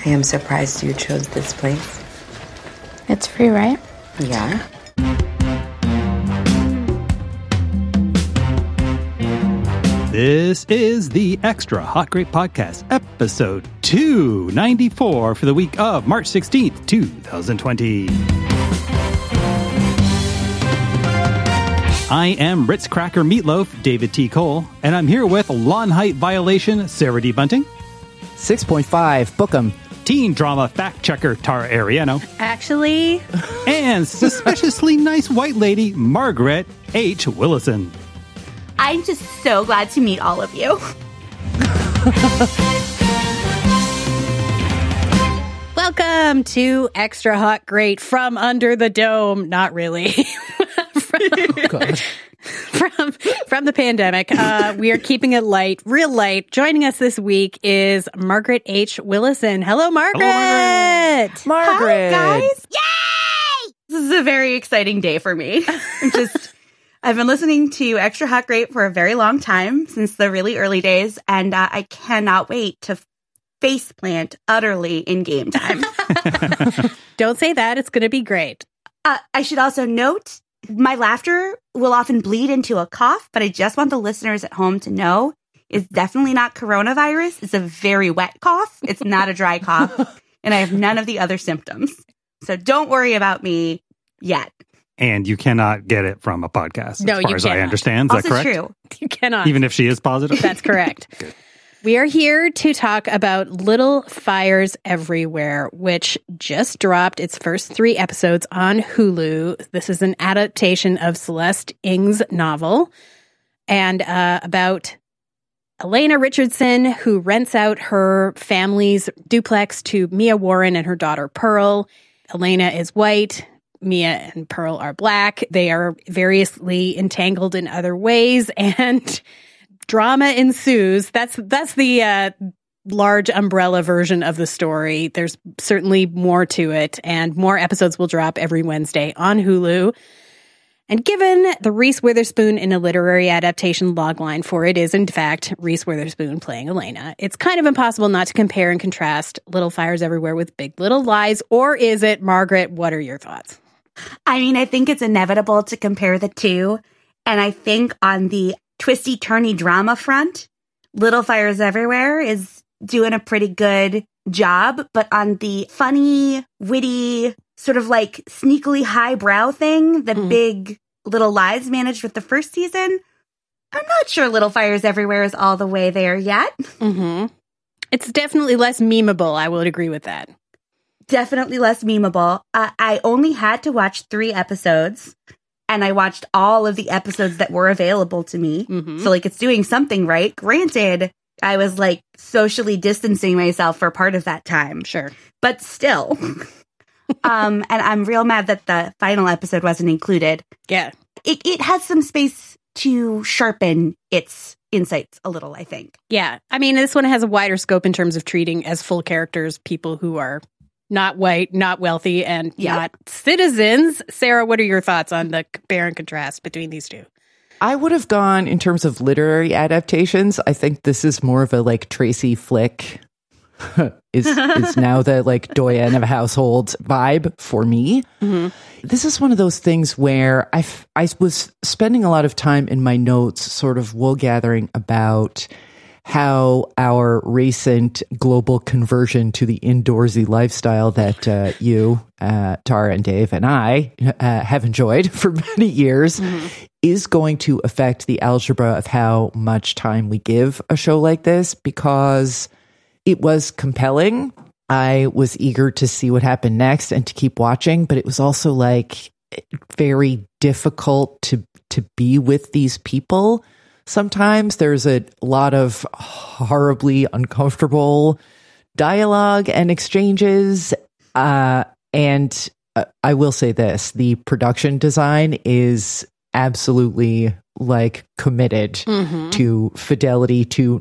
I am surprised you chose this place. It's free, right? Yeah. This is the Extra Hot Great Podcast, episode 294 for the week of March 16th, 2020. I am Ritz Cracker Meatloaf, David T. Cole, and I'm here with Lawn Height Violation, Sarah D. Bunting. 6.5, book 'em. Teen Drama Fact Checker, Tara Ariano. Actually. And suspiciously nice white lady, Margaret H. Willison. I'm just so glad to meet all of you. Welcome to Extra Hot Great from Under the Dome. Not really. From the pandemic. We are keeping it light, real light. Joining us this week is Margaret H. Willison. Hello, Margaret. Hello, Margaret. Hi, guys. Yay! This is a very exciting day for me. I've been listening to Extra Hot Great for a very long time, since the really early days, and I cannot wait to faceplant utterly in game time. Don't say that. It's going to be great. I should also note, my laughter will often bleed into a cough, but I just want the listeners at home to know it's definitely not coronavirus. It's a very wet cough. It's not a dry cough, and I have none of the other symptoms. So don't worry about me yet. And you cannot get it from a podcast, No, as far you as cannot. I understand. Is Also that correct? true. You cannot. Even if she is positive? That's correct. Good. We are here to talk about Little Fires Everywhere, which just dropped its first 3 episodes on Hulu. This is an adaptation of Celeste Ng's novel and about Elena Richardson, who rents out her family's duplex to Mia Warren and her daughter Pearl. Elena is white. Mia and Pearl are black. They are variously entangled in other ways, and drama ensues. That's the large umbrella version of the story. There's certainly more to it, and more episodes will drop every Wednesday on Hulu. And given the Reese Witherspoon in a literary adaptation logline for it is, in fact, Reese Witherspoon playing Elena, it's kind of impossible not to compare and contrast Little Fires Everywhere with Big Little Lies. Or is it? Margaret, what are your thoughts? I mean, I think it's inevitable to compare the two. And I think on the twisty-turny drama front, Little Fires Everywhere is doing a pretty good job. But on the funny, witty, sort of like sneakily highbrow thing, the Big Little Lies managed with the first season, I'm not sure Little Fires Everywhere is all the way there yet. Mm-hmm. It's definitely less memeable. I would agree with that. Definitely less memeable. I only had to watch 3 episodes, and I watched all of the episodes that were available to me. Mm-hmm. So, like, it's doing something right. Granted, I was, like, socially distancing myself for part of that time. Sure. But still. And I'm real mad that the final episode wasn't included. Yeah. It has some space to sharpen its insights a little, I think. Yeah. I mean, this one has a wider scope in terms of treating as full characters people who are not white, not wealthy, and not citizens. Sarah, what are your thoughts on the compare and contrast between these two? I would have gone in terms of literary adaptations. I think this is more of a like Tracy Flick is now the like doyen of a household vibe for me. Mm-hmm. This is one of those things where I was spending a lot of time in my notes sort of wool gathering about how our recent global conversion to the indoorsy lifestyle that you, Tara and Dave and I have enjoyed for many years is going to affect the algebra of how much time we give a show like this, because it was compelling. I was eager to see what happened next and to keep watching, but it was also like very difficult to be with these people. Sometimes there's a lot of horribly uncomfortable dialogue and exchanges. And I will say this, the production design is absolutely like committed to fidelity to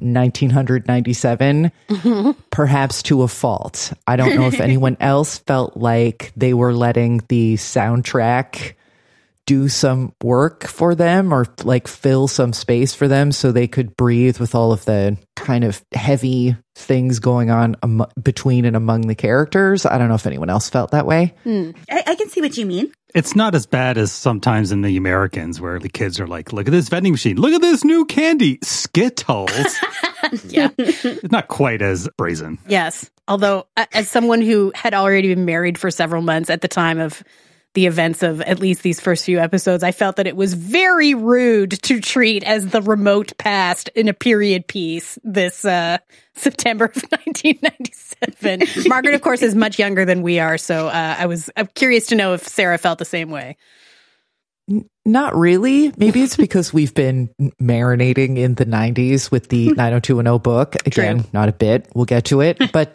1997, perhaps to a fault. I don't know if anyone else felt like they were letting the soundtrack do some work for them or like fill some space for them so they could breathe with all of the kind of heavy things going on between and among the characters. I don't know if anyone else felt that way. I can see what you mean. It's not as bad as sometimes in the Americans where the kids are like, look at this vending machine. Look at this new candy. Skittles. Yeah. It's not quite as brazen. Yes. Although, as someone who had already been married for several months at the time of the events of at least these first few episodes, I felt that it was very rude to treat as the remote past in a period piece this September of 1997. Margaret, of course, is much younger than we are, so I'm curious to know if Sarah felt the same way. Not really. Maybe it's because we've been marinating in the 90s with the 90210 book. Again, not a bit. We'll get to it. But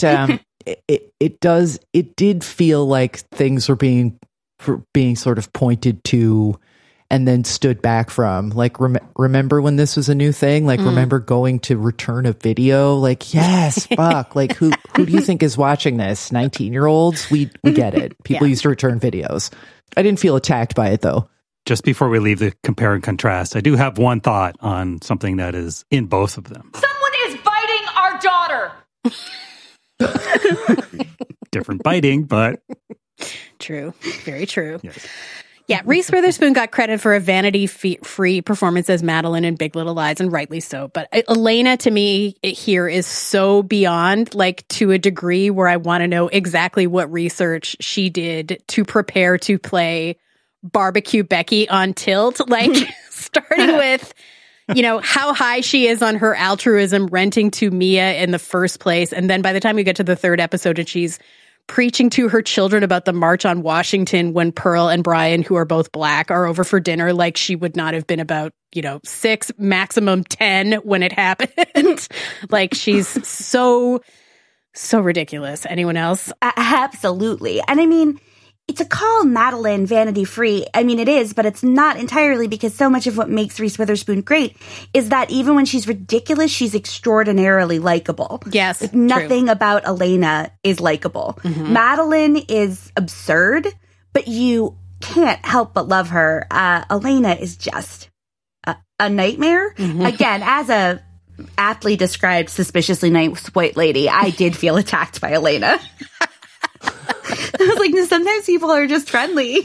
it did feel like things were being sort of pointed to and then stood back from. Like, remember when this was a new thing? Like, remember going to return a video? Like, yes, fuck. Like, who do you think is watching this? 19-year-olds? We get it. People used to return videos. I didn't feel attacked by it, though. Just before we leave the compare and contrast, I do have one thought on something that is in both of them. Someone is biting our daughter. Different biting, but... True. Very true. Yes. Yeah, Reese Witherspoon got credit for a vanity-free performance as Madeline in Big Little Lies, and rightly so. But Elena, to me, here is so beyond, like, to a degree where I want to know exactly what research she did to prepare to play Barbecue Becky on Tilt, like starting with, how high she is on her altruism, renting to Mia in the first place. And then by the time we get to the third episode and she's preaching to her children about the March on Washington when Pearl and Brian, who are both Black, are over for dinner, like she would not have been about, 6, maximum 10 when it happened. Like, she's so ridiculous. Anyone else? Absolutely. And I mean, it's a call Madeline vanity free. I mean, it is, but it's not entirely, because so much of what makes Reese Witherspoon great is that even when she's ridiculous, she's extraordinarily likable. Yes. Like, nothing about Elena is likable. Mm-hmm. Madeline is absurd, but you can't help but love her. Elena is just a nightmare. Mm-hmm. Again, as a aptly described suspiciously nice white lady, I did feel attacked by Elena. I was like, sometimes people are just friendly.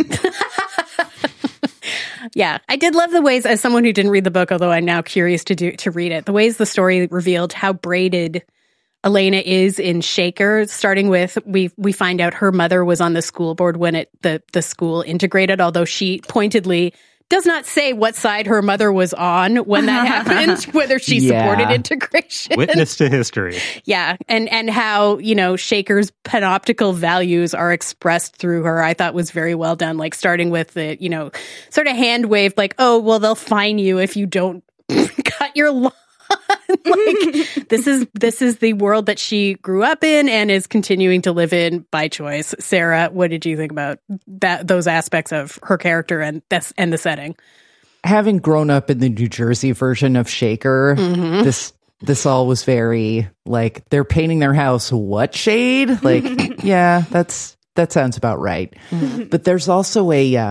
Yeah, I did love the ways, as someone who didn't read the book, although I'm now curious to read it, the ways the story revealed how braided Elena is in Shaker, starting with we find out her mother was on the school board when the school integrated, although she pointedly does not say what side her mother was on when that happened, whether she supported integration. Witness to history. Yeah. And how, Shaker's panoptical values are expressed through her, I thought was very well done. Like, starting with the, sort of hand waved, like, oh, well, they'll fine you if you don't cut your lawn. Like, this is the world that she grew up in and is continuing to live in by choice. Sarah, what did you think about those aspects of her character and the setting? Having grown up in the New Jersey version of Shaker, this all was very like, they're painting their house what shade? Like, yeah, that sounds about right. Mm-hmm. But there's also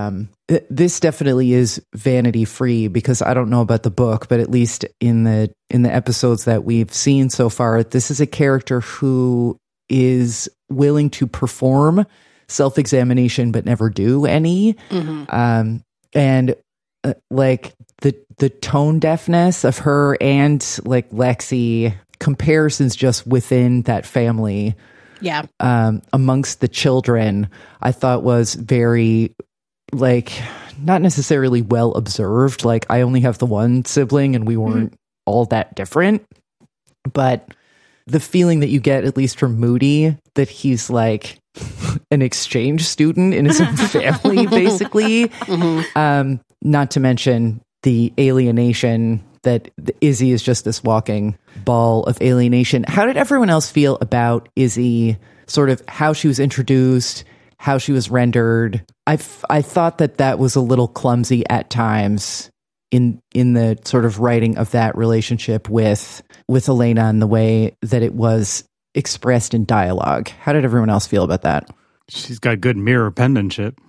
this definitely is vanity free, because I don't know about the book, but at least in the episodes that we've seen so far, this is a character who is willing to perform self-examination but never do any. Mm-hmm. And like the tone deafness of her and like Lexi, comparisons just within that family. Yeah. Amongst the children, I thought was very, like, not necessarily well observed. Like, I only have the one sibling and we weren't all that different. But the feeling that you get, at least from Moody, that he's like an exchange student in his own family, basically. Mm-hmm. Not to mention the alienation that Izzy is just this walking ball of alienation. How did everyone else feel about Izzy, sort of how she was introduced, how she was rendered? I thought that was a little clumsy at times in the sort of writing of that relationship with Elena and the way that it was expressed in dialogue. How did everyone else feel about that? She's got good mirror penmanship.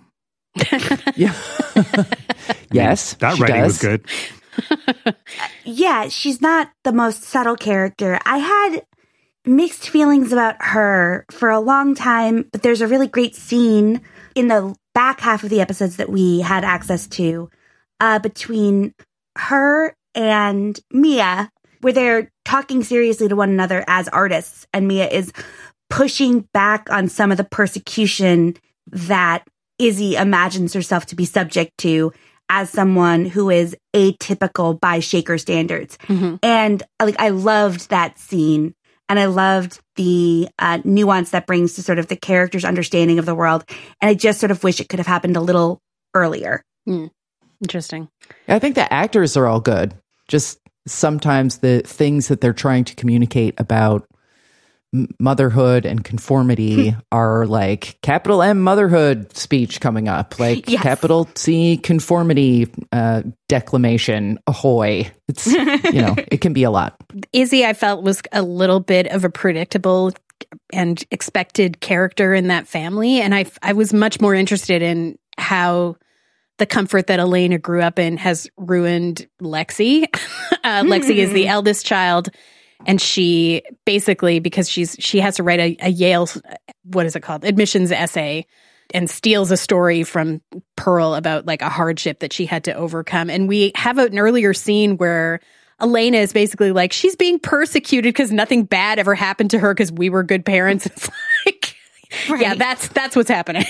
Yeah. Yes, That she writing does. was good. Yeah, she's not the most subtle character. I had mixed feelings about her for a long time, but there's a really great scene in the back half of the episodes that we had access to between her and Mia, where they're talking seriously to one another as artists, and Mia is pushing back on some of the persecution that Izzy imagines herself to be subject to as someone who is atypical by Shaker standards. And I loved that scene. And I loved the nuance that brings to sort of the character's understanding of the world. And I just sort of wish it could have happened a little earlier. Interesting. I think the actors are all good. Just sometimes the things that they're trying to communicate about motherhood and conformity are like capital M motherhood speech coming up, like Yes. capital C conformity declamation. Ahoy! It's it can be a lot. Izzy, I felt, was a little bit of a predictable and expected character in that family, and I was much more interested in how the comfort that Elena grew up in has ruined Lexi. Lexi is the eldest child. And she basically, because she has to write a Yale, what is it called, admissions essay, and steals a story from Pearl about like a hardship that she had to overcome. And we have an earlier scene where Elena is basically like, she's being persecuted because nothing bad ever happened to her because we were good parents. It's like, yeah, that's what's happening.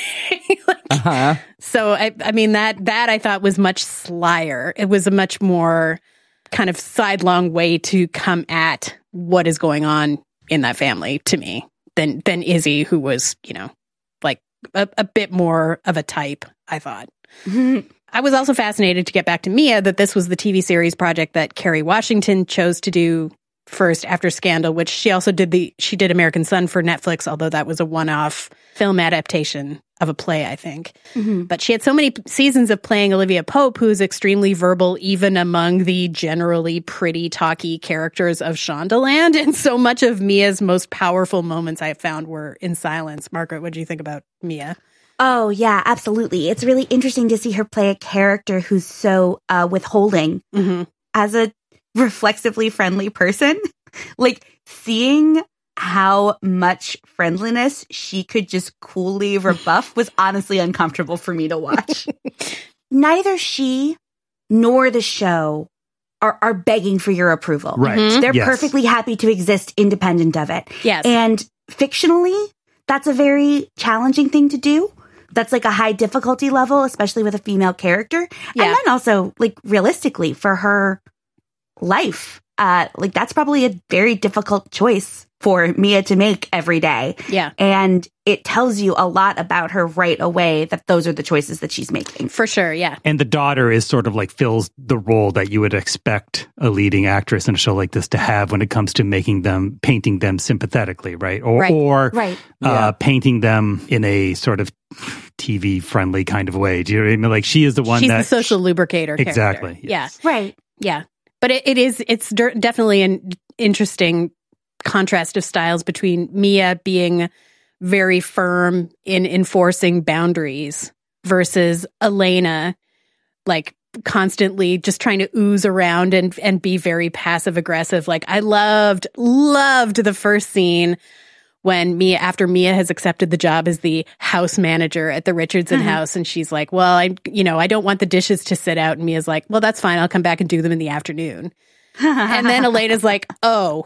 So I mean that I thought was much slyer. It was a much more kind of sidelong way to come at what is going on in that family to me than Izzy, who was, like a bit more of a type, I thought. I was also fascinated to get back to Mia, that this was the TV series project that Kerry Washington chose to do first after Scandal, which she also did she did American Son for Netflix, although that was a one-off film adaptation of a play, I think. But she had so many seasons of playing Olivia Pope, who's extremely verbal, even among the generally pretty talky characters of Shondaland. And so much of Mia's most powerful moments I found were in silence. Margaret, what do you think about Mia? Oh, yeah, absolutely. It's really interesting to see her play a character who's so withholding. As a reflexively friendly person, like seeing how much friendliness she could just coolly rebuff was honestly uncomfortable for me to watch. Neither she nor the show are begging for your approval. Right. They're Yes. perfectly happy to exist independent of it. Yes. And fictionally, that's a very challenging thing to do. That's like a high difficulty level, especially with a female character. Yeah. And then also, like, realistically, for her life, like, that's probably a very difficult choice for Mia to make every day. Yeah. And it tells you a lot about her right away that those are the choices that she's making. For sure, yeah. And the daughter is sort of like fills the role that you would expect a leading actress in a show like this to have when it comes to painting them sympathetically, right? Or Right. painting them in a sort of TV friendly kind of way. Do you know what I mean? Like she is the one She's that the social lubricator character. Exactly, yes. Right. Yeah. But it's definitely an interesting contrast of styles between Mia being very firm in enforcing boundaries versus Elena, like constantly just trying to ooze around and be very passive aggressive. Like I loved the first scene when after Mia has accepted the job as the house manager at the Richardson house, and she's like, well, I don't want the dishes to sit out. And Mia's like, well, that's fine. I'll come back and do them in the afternoon. And then Elena's like, oh,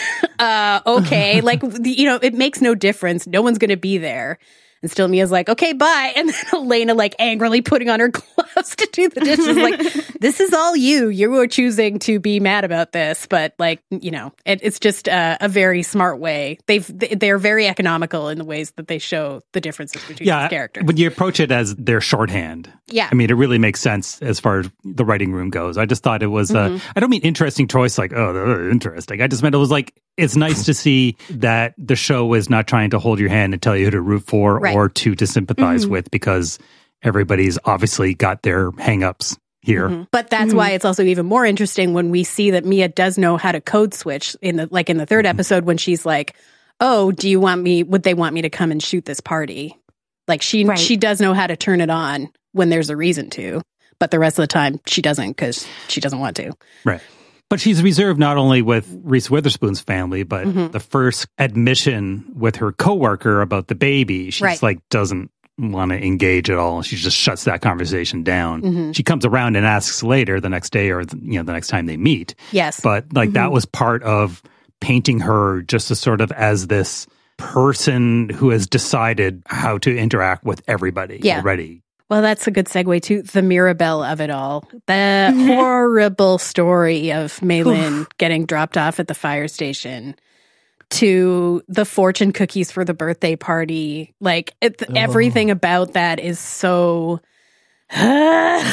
okay. Like, it makes no difference. No one's going to be there. And still Mia's like, okay, bye. And then Elena like angrily putting on her gloves to do the dishes. Like, this is all you. You are choosing to be mad about this. But like, it's just a very smart way. They're very economical in the ways that they show the differences between these characters. When you approach it as their shorthand. Yeah. I mean, it really makes sense as far as the writing room goes. I just thought it was, I don't mean interesting choice like, interesting. I just meant it was like, it's nice to see that the show is not trying to hold your hand and tell you who to root for or to sympathize with, because everybody's obviously got their hang-ups here. But that's why it's also even more interesting when we see that Mia does know how to code switch in the third episode when she's like, oh, would they want me to come and shoot this party? Like she does know how to turn it on when there's a reason to. But the rest of the time, she doesn't because she doesn't want to. Right. But she's reserved not only with Reese Witherspoon's family, but the first admission with her coworker about the baby, she's like, doesn't want to engage at all. She just shuts that conversation down. She comes around and asks later the next day or, the next time they meet. Yes. But like that was part of painting her just as sort of as this person who has decided how to interact with everybody already. Well, that's a good segue to the Mirabelle of it all. The horrible story of Maylin getting dropped off at the fire station to the fortune cookies for the birthday party. Like, everything about that is so... I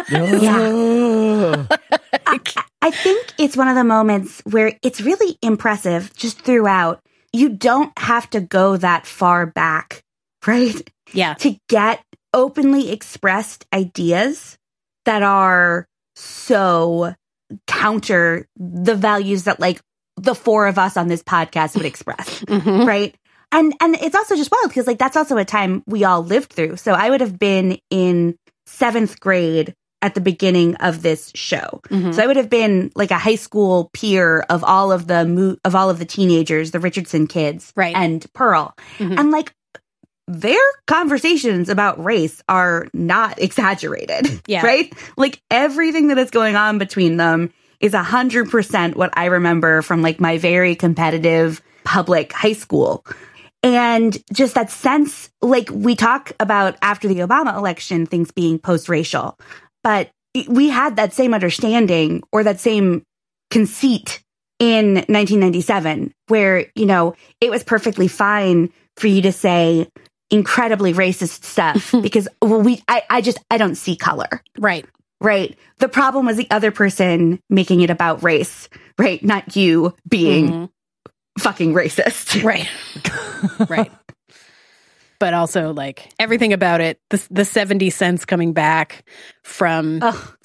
think it's one of the moments where it's really impressive just throughout. You don't have to go that far back, right? Yeah. To get openly expressed ideas that are so counter the values that like the four of us on this podcast would express, right? And it's also just wild because like that's also a time we all lived through. So I would have been in 7th grade at the beginning of this show. So I would have been like a high school peer of all of the teenagers, the Richardson kids, right, and Pearl. And like their conversations about race are not exaggerated, right? Like everything that is going on between them is 100% what I remember from like my very competitive public high school. And just that sense, like we talk about after the Obama election, things being post-racial, but we had that same understanding or that same conceit in 1997, where, it was perfectly fine for you to say incredibly racist stuff because I don't see color. Right. Right. The problem was the other person making it about race, right? Not you being fucking racist. Right. Right. But also like everything about it, the 70 cents coming back from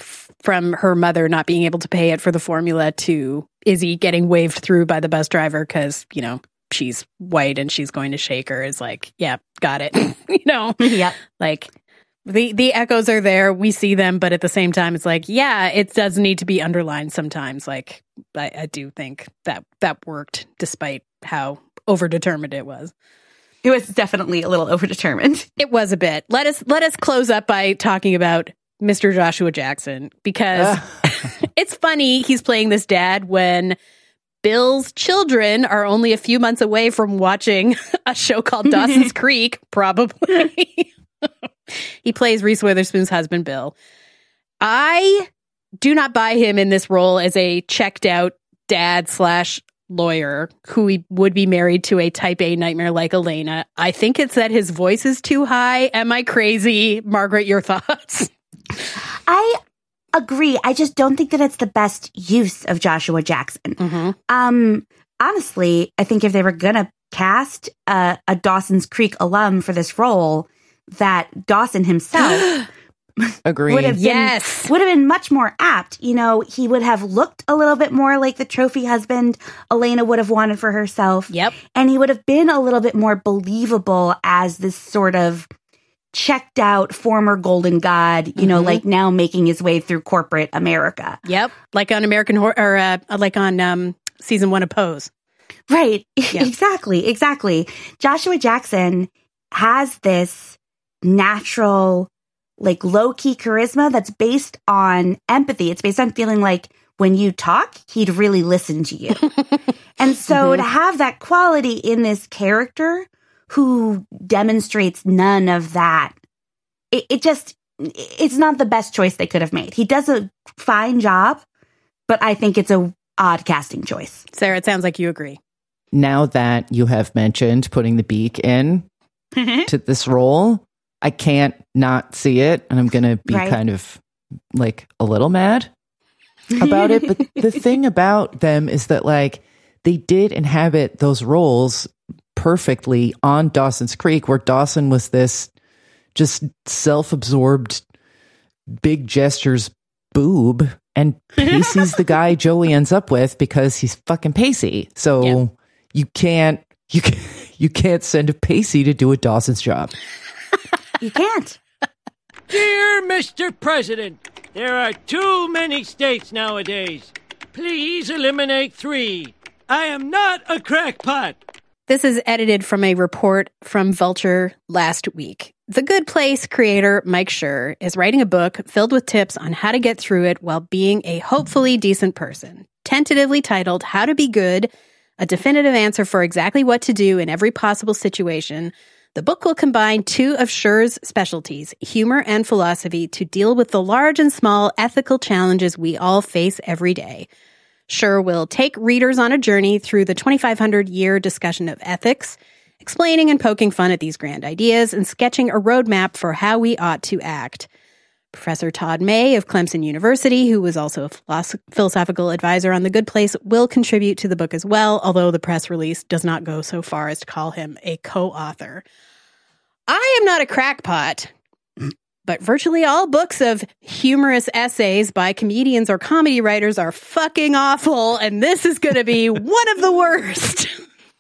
her mother not being able to pay it for the formula to Izzy getting waved through by the bus driver because, she's white and she's going to shake her is like, yeah, got it. Yeah. Like the echoes are there. We see them. But at the same time, it's like, yeah, it does need to be underlined sometimes. Like I do think that worked despite how overdetermined it was. It was definitely a little overdetermined. It was a bit. Let us close up by talking about Mr. Joshua Jackson because it's funny he's playing this dad when Bill's children are only a few months away from watching a show called Dawson's Creek, probably. He plays Reese Witherspoon's husband, Bill. I do not buy him in this role as a checked out dad / lawyer who would be married to a type A nightmare like Elena. I think it's that his voice is too high. Am I crazy? Margaret, your thoughts? I agree. I just don't think that it's the best use of Joshua Jackson. Honestly, I think if they were going to cast a Dawson's Creek alum for this role, that Dawson himself Agreed. would have been much more apt. He would have looked a little bit more like the trophy husband Elena would have wanted for herself. Yep. And he would have been a little bit more believable as this sort of checked out former golden god, like now making his way through corporate America. Yep. Like on American Horror, or like on season 1 of Pose. Right. Yeah. Exactly. Joshua Jackson has this natural, like low-key charisma that's based on empathy. It's based on feeling like when you talk, he'd really listen to you. And so to have that quality in this character who demonstrates none of that, it's not the best choice they could have made. He does a fine job, but I think it's a odd casting choice. Sarah, it sounds like you agree. Now that you have mentioned putting the beak in to this role, I can't not see it, and I'm going to be kind of like a little mad about it. But the thing about them is that like they did inhabit those roles perfectly on Dawson's Creek, where Dawson was this just self-absorbed, big gestures boob, and Pacey's the guy Joey ends up with because he's fucking Pacey. So you can't send a Pacey to do a Dawson's job. You can't. Dear Mr. President, there are too many states nowadays. Please eliminate 3. I am not a crackpot. This is edited from a report from Vulture last week. The Good Place creator, Mike Schur, is writing a book filled with tips on how to get through it while being a hopefully decent person. Tentatively titled How to Be Good, a definitive answer for exactly what to do in every possible situation, the book will combine 2 of Schur's specialties, humor and philosophy, to deal with the large and small ethical challenges we all face every day. Schur will take readers on a journey through the 2,500-year discussion of ethics, explaining and poking fun at these grand ideas and sketching a roadmap for how we ought to act. Professor Todd May of Clemson University, who was also a philosophical advisor on The Good Place, will contribute to the book as well, although the press release does not go so far as to call him a co-author. I am not a crackpot, but virtually all books of humorous essays by comedians or comedy writers are fucking awful, and this is going to be one of the worst.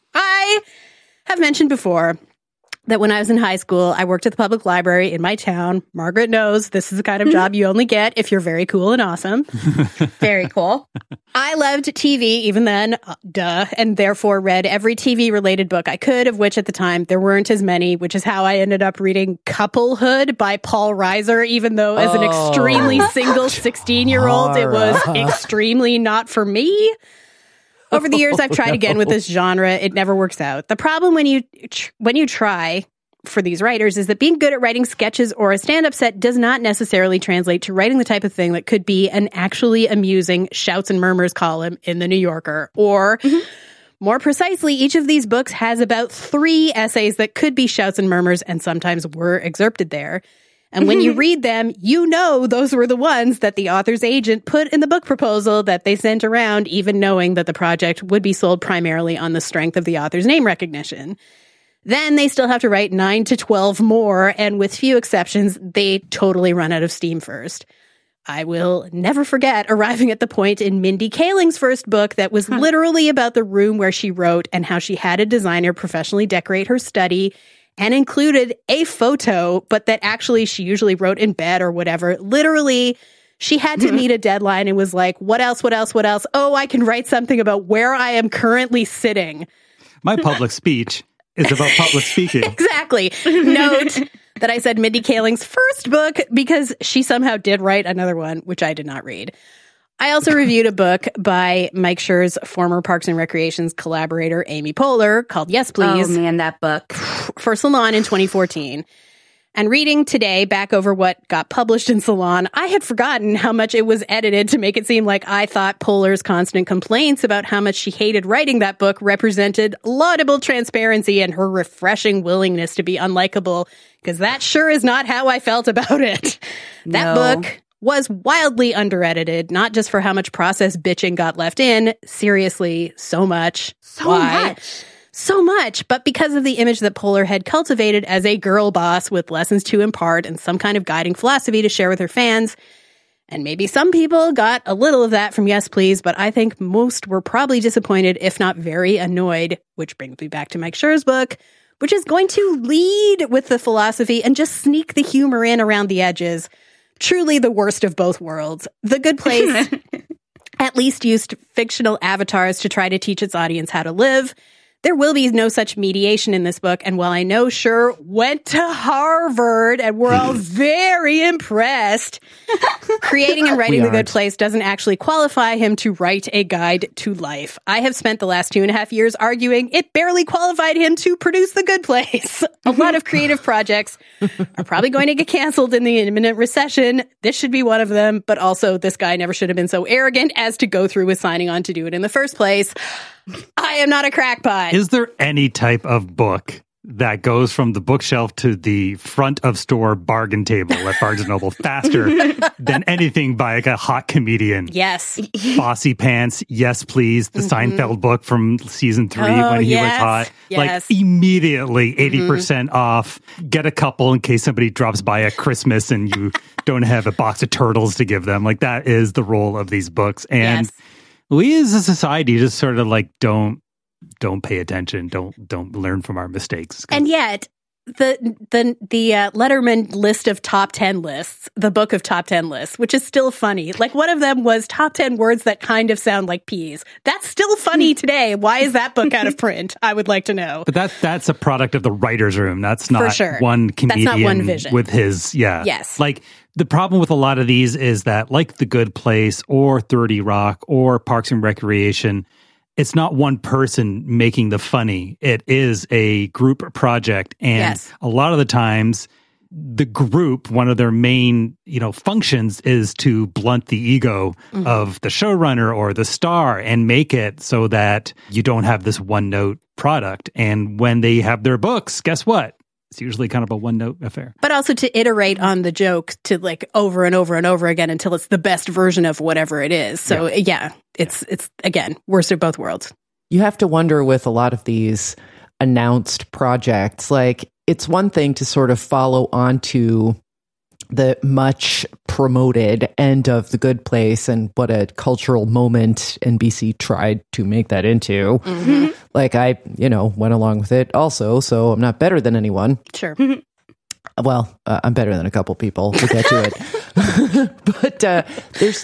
I have mentioned before that when I was in high school, I worked at the public library in my town. Margaret knows this is the kind of job you only get if you're very cool and awesome. Very cool. I loved TV even then, and therefore read every TV-related book I could, of which at the time there weren't as many, which is how I ended up reading Couplehood by Paul Reiser, even though as an extremely single 16-year-old, it was extremely not for me. Over the years, I've tried again with this genre. It never works out. The problem when you try for these writers is that being good at writing sketches or a stand-up set does not necessarily translate to writing the type of thing that could be an actually amusing shouts and murmurs column in The New Yorker. Or, more precisely, each of these books has about 3 essays that could be shouts and murmurs and sometimes were excerpted there. And when you read them, you know those were the ones that the author's agent put in the book proposal that they sent around, even knowing that the project would be sold primarily on the strength of the author's name recognition. Then they still have to write 9 to 12 more, and with few exceptions, they totally run out of steam first. I will never forget arriving at the point in Mindy Kaling's first book that was literally about the room where she wrote and how she had a designer professionally decorate her study and included a photo, but that actually she usually wrote in bed or whatever. Literally, she had to meet a deadline and was like, what else? Oh, I can write something about where I am currently sitting. My public speech is about public speaking. Exactly. Note that I said Mindy Kaling's first book because she somehow did write another one, which I did not read. I also reviewed a book by Mike Schur's former Parks and Recreations collaborator, Amy Poehler, called Yes, Please. Oh, man, that book. For Salon in 2014. And reading today back over what got published in Salon, I had forgotten how much it was edited to make it seem like I thought Poehler's constant complaints about how much she hated writing that book represented laudable transparency and her refreshing willingness to be unlikable, because that sure is not how I felt about it. That book was wildly under-edited, not just for how much process bitching got left in. Seriously, so much. So much, but because of the image that Poehler had cultivated as a girl boss with lessons to impart and some kind of guiding philosophy to share with her fans. And maybe some people got a little of that from Yes, Please, but I think most were probably disappointed, if not very annoyed, which brings me back to Mike Schur's book, which is going to lead with the philosophy and just sneak the humor in around the edges. Truly the worst of both worlds. The Good Place at least used fictional avatars to try to teach its audience how to live. There will be no such mediation in this book, and while I know Schur went to Harvard and we're all very impressed, creating and writing The Good Place doesn't actually qualify him to write a guide to life. I have spent the last 2.5 years arguing it barely qualified him to produce The Good Place. A lot of creative projects are probably going to get canceled in the imminent recession. This should be one of them, but also this guy never should have been so arrogant as to go through with signing on to do it in the first place. I am not a crackpot. Is there any type of book that goes from the bookshelf to the front of store bargain table at Barnes & Noble faster than anything by like a hot comedian? Yes. Bossy Pants, Yes, Please, the Seinfeld book from season 3 when he was hot. Yes. Like immediately 80% off. Get a couple in case somebody drops by at Christmas and you don't have a box of turtles to give them. Like that is the role of these books. And we as a society just sort of like don't pay attention, don't learn from our mistakes. And yet, the Letterman list of top 10 lists, the book of top 10 lists, which is still funny. Like one of them was top 10 words that kind of sound like peas. That's still funny today. Why is that book out of print? I would like to know. But that's a product of the writer's room. That's not For sure. one comedian That's not one vision. with his, Yes. Like the problem with a lot of these is that like The Good Place or 30 Rock or Parks and Recreation, it's not one person making the funny. It is a group project. And a lot of the times the group, one of their main, functions is to blunt the ego of the showrunner or the star and make it so that you don't have this one note product. And when they have their books, guess what? It's usually kind of a one-note affair. But also to iterate on the joke to like over and over and over again until it's the best version of whatever it is. So it's again, worst of both worlds. You have to wonder with a lot of these announced projects, like it's one thing to sort of follow on to the much promoted end of The Good Place and what a cultural moment NBC tried to make that into. Mm-hmm. Like I, went along with it also, so I'm not better than anyone. Sure. Well, I'm better than a couple people. We'll get to it. But there's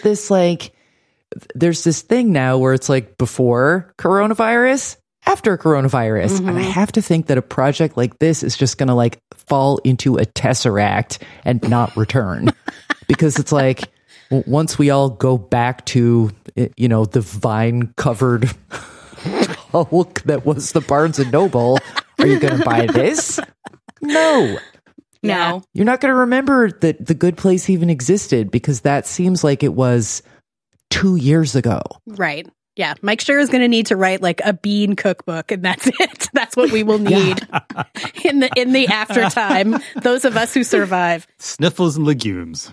this thing now where it's like before coronavirus, after coronavirus. And I have to think that a project like this is just going to like fall into a tesseract and not return. Because it's like, once we all go back to, the vine-covered Hulk that was the Barnes & Noble, are you going to buy this? No. No. You're not going to remember that The Good Place even existed because that seems like it was 2 years ago. Right. Yeah. Mike Schur is going to need to write like a bean cookbook, and that's it. That's what we will need in the after time. Those of us who survive. Sniffles and legumes.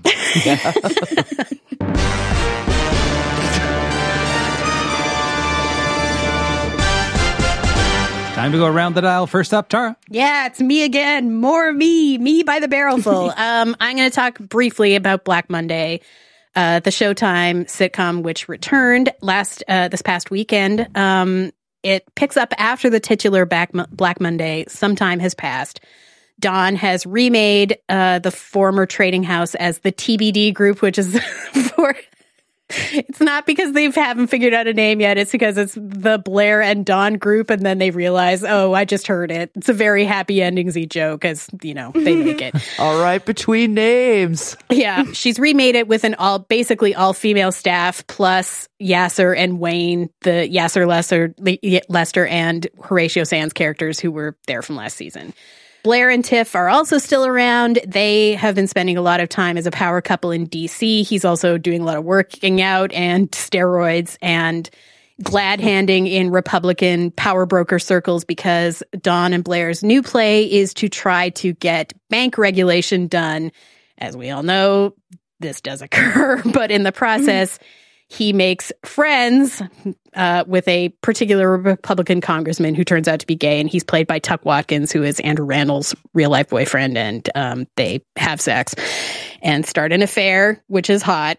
Time to go around the dial. First up, Tara. Yeah, it's me again. More me by the barrelful. I'm going to talk briefly about Black Monday, the Showtime sitcom, which returned this past weekend. It picks up after the titular Black Monday. Some time has passed. Dawn has remade the former trading house as the TBD group, which is for... It's not because they haven't figured out a name yet. It's because it's the Blair and Dawn group, and then they realize, oh, I just heard it. It's a very happy endingsy joke, as they make it. All right, between names. Yeah, she's remade it with an basically all female staff plus Yasser and Wayne, the Yasser Lester and Horatio Sands characters who were there from last season. Blair and Tiff are also still around. They have been spending a lot of time as a power couple in DC. He's also doing a lot of working out and steroids and glad-handing in Republican power broker circles because Dawn and Blair's new play is to try to get bank regulation done. As we all know, this does occur, but in the process, he makes friends with a particular Republican congressman who turns out to be gay, and he's played by Tuck Watkins, who is Andrew Rannell's real-life boyfriend, and they have sex and start an affair, which is hot.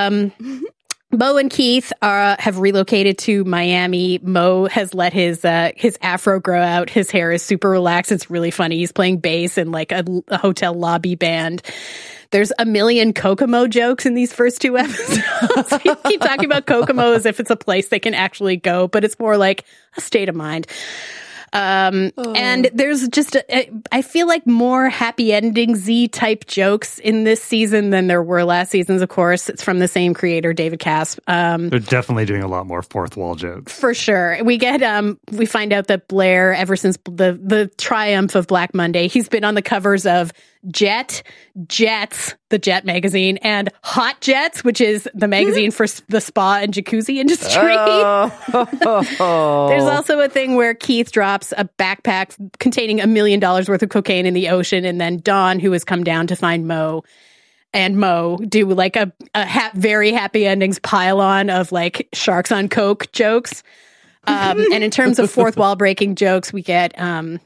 Mo and Keith have relocated to Miami. Mo has let his afro grow out. His hair is super relaxed. It's really funny. He's playing bass in like a hotel lobby band. There's a million Kokomo jokes in these first two episodes. We keep talking about Kokomo as if it's a place they can actually go, but it's more like a state of mind. And there's just, I feel like more happy ending Z type jokes in this season than there were last seasons. Of course, it's from the same creator, David Casp. They're definitely doing a lot more fourth wall jokes. For sure. We find out that Blair, ever since the triumph of Black Monday, he's been on the covers of Jets, the Jet magazine, and Hot Jets, which is the magazine for the spa and jacuzzi industry. There's also a thing where Keith drops a backpack containing $1 million worth of cocaine in the ocean, and then Dawn, who has come down to find Mo, and Mo do like a very happy endings pile on of like sharks on coke jokes. And in terms of fourth wall breaking jokes, we get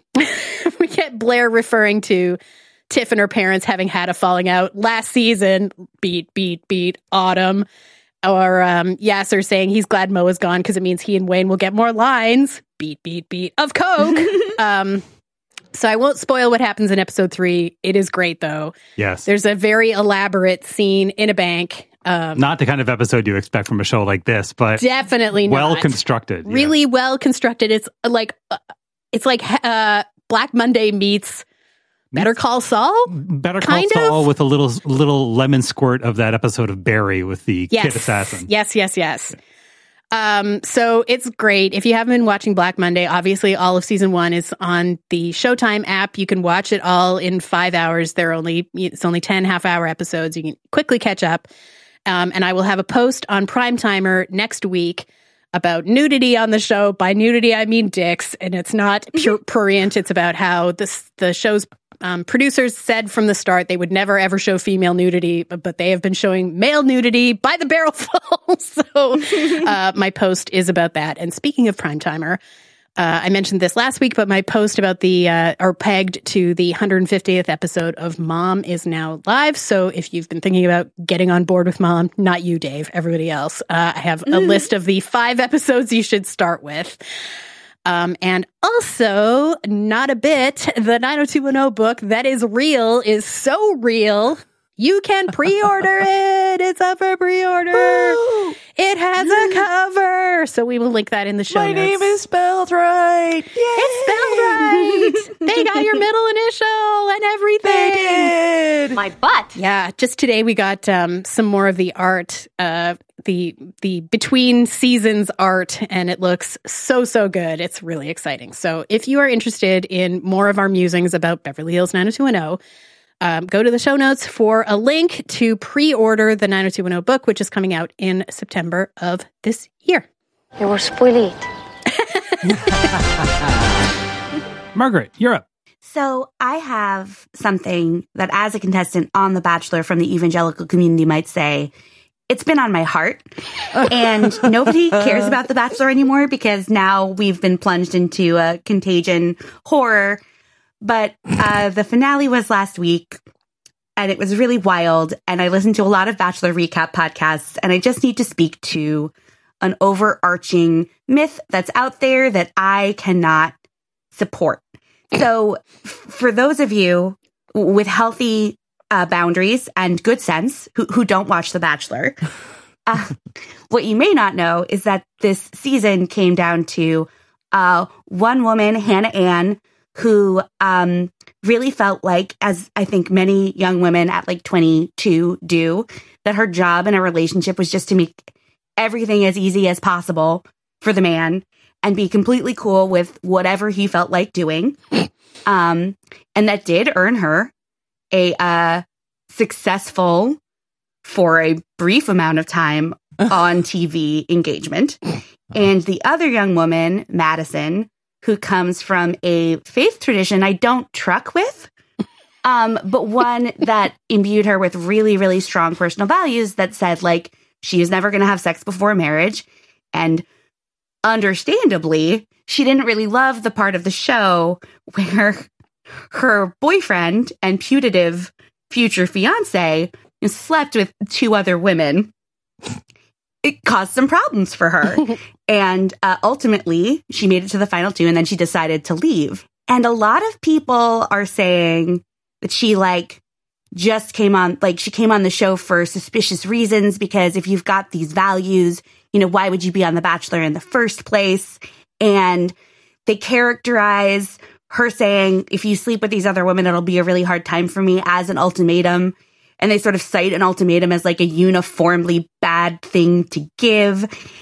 Blair referring to Tiff and her parents having had a falling out last season, beat, autumn. Or Yasser saying he's glad Mo is gone because it means he and Wayne will get more lines, beat, of coke. So I won't spoil what happens in episode 3. It is great, though. Yes. There's a very elaborate scene in a bank. Not the kind of episode you expect from a show like this, but definitely well not. constructed. Really well constructed. It's like Black Monday meets Better Call Saul. Better Call Saul with a little lemon squirt of that episode of Barry with the kid assassin. Yes. So it's great. If you haven't been watching Black Monday, obviously all of season 1 is on the Showtime app. You can watch it all in 5 hours. It's only 10 half-hour episodes. You can quickly catch up. And I will have a post on Primetimer next week about nudity on the show. By nudity, I mean dicks, and it's not prurient. It's about how the show's producers said from the start they would never ever show female nudity, but they have been showing male nudity by the barrelful. So my post is about that. And speaking of Primetimer, I mentioned this last week, but my post about are pegged to the 150th episode of Mom is now live. So if you've been thinking about getting on board with Mom, not you, Dave, everybody else, I have a list of the 5 episodes you should start with. And also, not a bit, the 90210 book that is real is so real. You can pre-order it. It's up for pre-order. Woo! It has a cover. So we will link that in the show notes. My name is spelled right. Yay! It's spelled right. They got your middle initial and everything. They did. My butt. Yeah, just today we got some more of the art, the between seasons art, and it looks so good. It's really exciting. So if you are interested in more of our musings about Beverly Hills 90210, go to the show notes for a link to pre-order the 90210 book, which is coming out in September of this year. You will spoil it. Margaret, you're up. So I have something that as a contestant on The Bachelor from the evangelical community might say, it's been on my heart. And nobody cares about The Bachelor anymore because now we've been plunged into a contagion horror. But the finale was last week, and it was really wild. And I listened to a lot of Bachelor recap podcasts, and I just need to speak to an overarching myth that's out there that I cannot support. So for those of you with healthy boundaries and good sense who don't watch The Bachelor, what you may not know is that this season came down to one woman, Hannah Ann, who really felt like, as I think many young women at like 22 do, that her job in a relationship was just to make everything as easy as possible for the man and be completely cool with whatever he felt like doing. And that did earn her a successful, for a brief amount of time, on TV engagement. And the other young woman, Madison, who comes from a faith tradition I don't truck with, but one that imbued her with really, really strong personal values that said, like, she is never going to have sex before marriage. And understandably, she didn't really love the part of the show where her boyfriend and putative future fiance slept with 2 other women. It caused some problems for her. And ultimately, she made it to the final 2, and then she decided to leave. And a lot of people are saying that she, just came on, she came on the show for suspicious reasons, because if you've got these values, why would you be on The Bachelor in the first place? And they characterize her saying, if you sleep with these other women, it'll be a really hard time for me, as an ultimatum. And they sort of cite an ultimatum as a uniformly bad thing to give.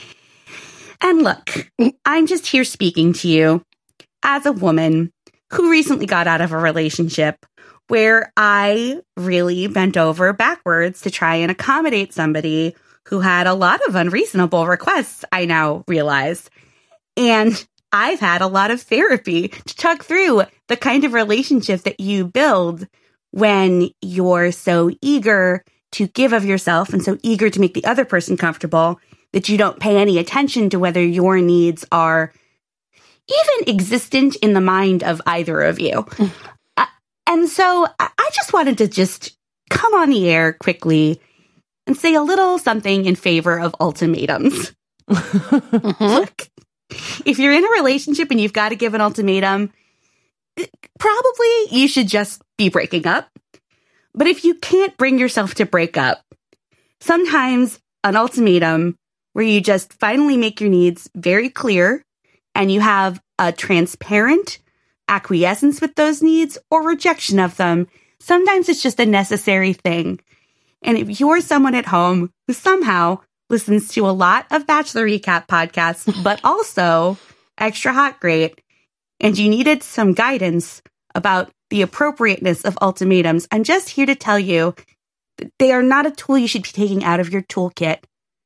And look, I'm just here speaking to you as a woman who recently got out of a relationship where I really bent over backwards to try and accommodate somebody who had a lot of unreasonable requests, I now realize. And I've had a lot of therapy to talk through the kind of relationship that you build when you're so eager to give of yourself and so eager to make the other person comfortable that you don't pay any attention to whether your needs are even existent in the mind of either of you. And so I just wanted to just come on the air quickly and say a little something in favor of ultimatums. Look, if you're in a relationship and you've got to give an ultimatum, probably you should just be breaking up. But if you can't bring yourself to break up, sometimes an ultimatum where you just finally make your needs very clear and you have a transparent acquiescence with those needs or rejection of them, sometimes it's just a necessary thing. And if you're someone at home who somehow listens to a lot of Bachelor Recap podcasts, but also Extra Hot Great, and you needed some guidance about the appropriateness of ultimatums, I'm just here to tell you that they are not a tool you should be taking out of your toolkit.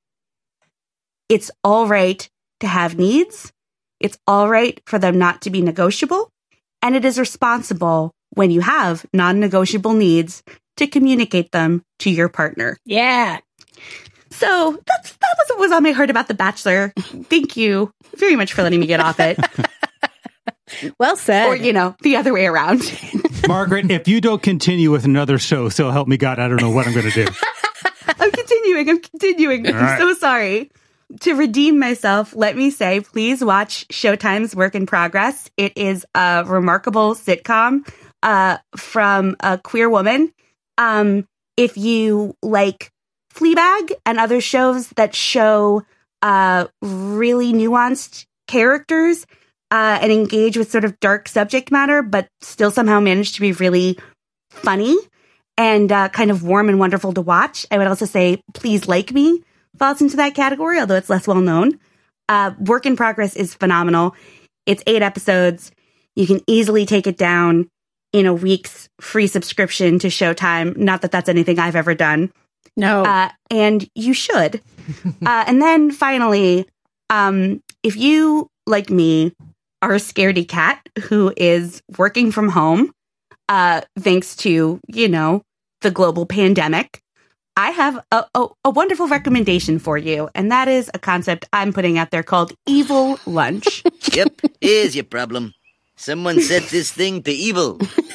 It's all right to have needs. It's all right for them not to be negotiable. And it is responsible when you have non-negotiable needs to communicate them to your partner. Yeah. So that was what was on my heart about The Bachelor. Thank you very much for letting me get off it. Well said. Or, the other way around. Margaret, if you don't continue with another show, so help me God, I don't know what I'm going to do. I'm continuing. All right. I'm so sorry. To redeem myself, let me say, please watch Showtime's Work in Progress. It is a remarkable sitcom from a queer woman. If you like Fleabag and other shows that show really nuanced characters and engage with sort of dark subject matter, but still somehow manage to be really funny and kind of warm and wonderful to watch, I would also say Please Like Me falls into that category, although it's less well known. Work in Progress is phenomenal. It's 8 episodes. You can easily take it down in a week's free subscription to Showtime. Not that that's anything I've ever done. No. And you should. And then finally, if you, like me, are a scaredy cat who is working from home, thanks to, the global pandemic, I have a wonderful recommendation for you, and that is a concept I'm putting out there called Evil Lunch. Yep, here's your problem. Someone set this thing to evil.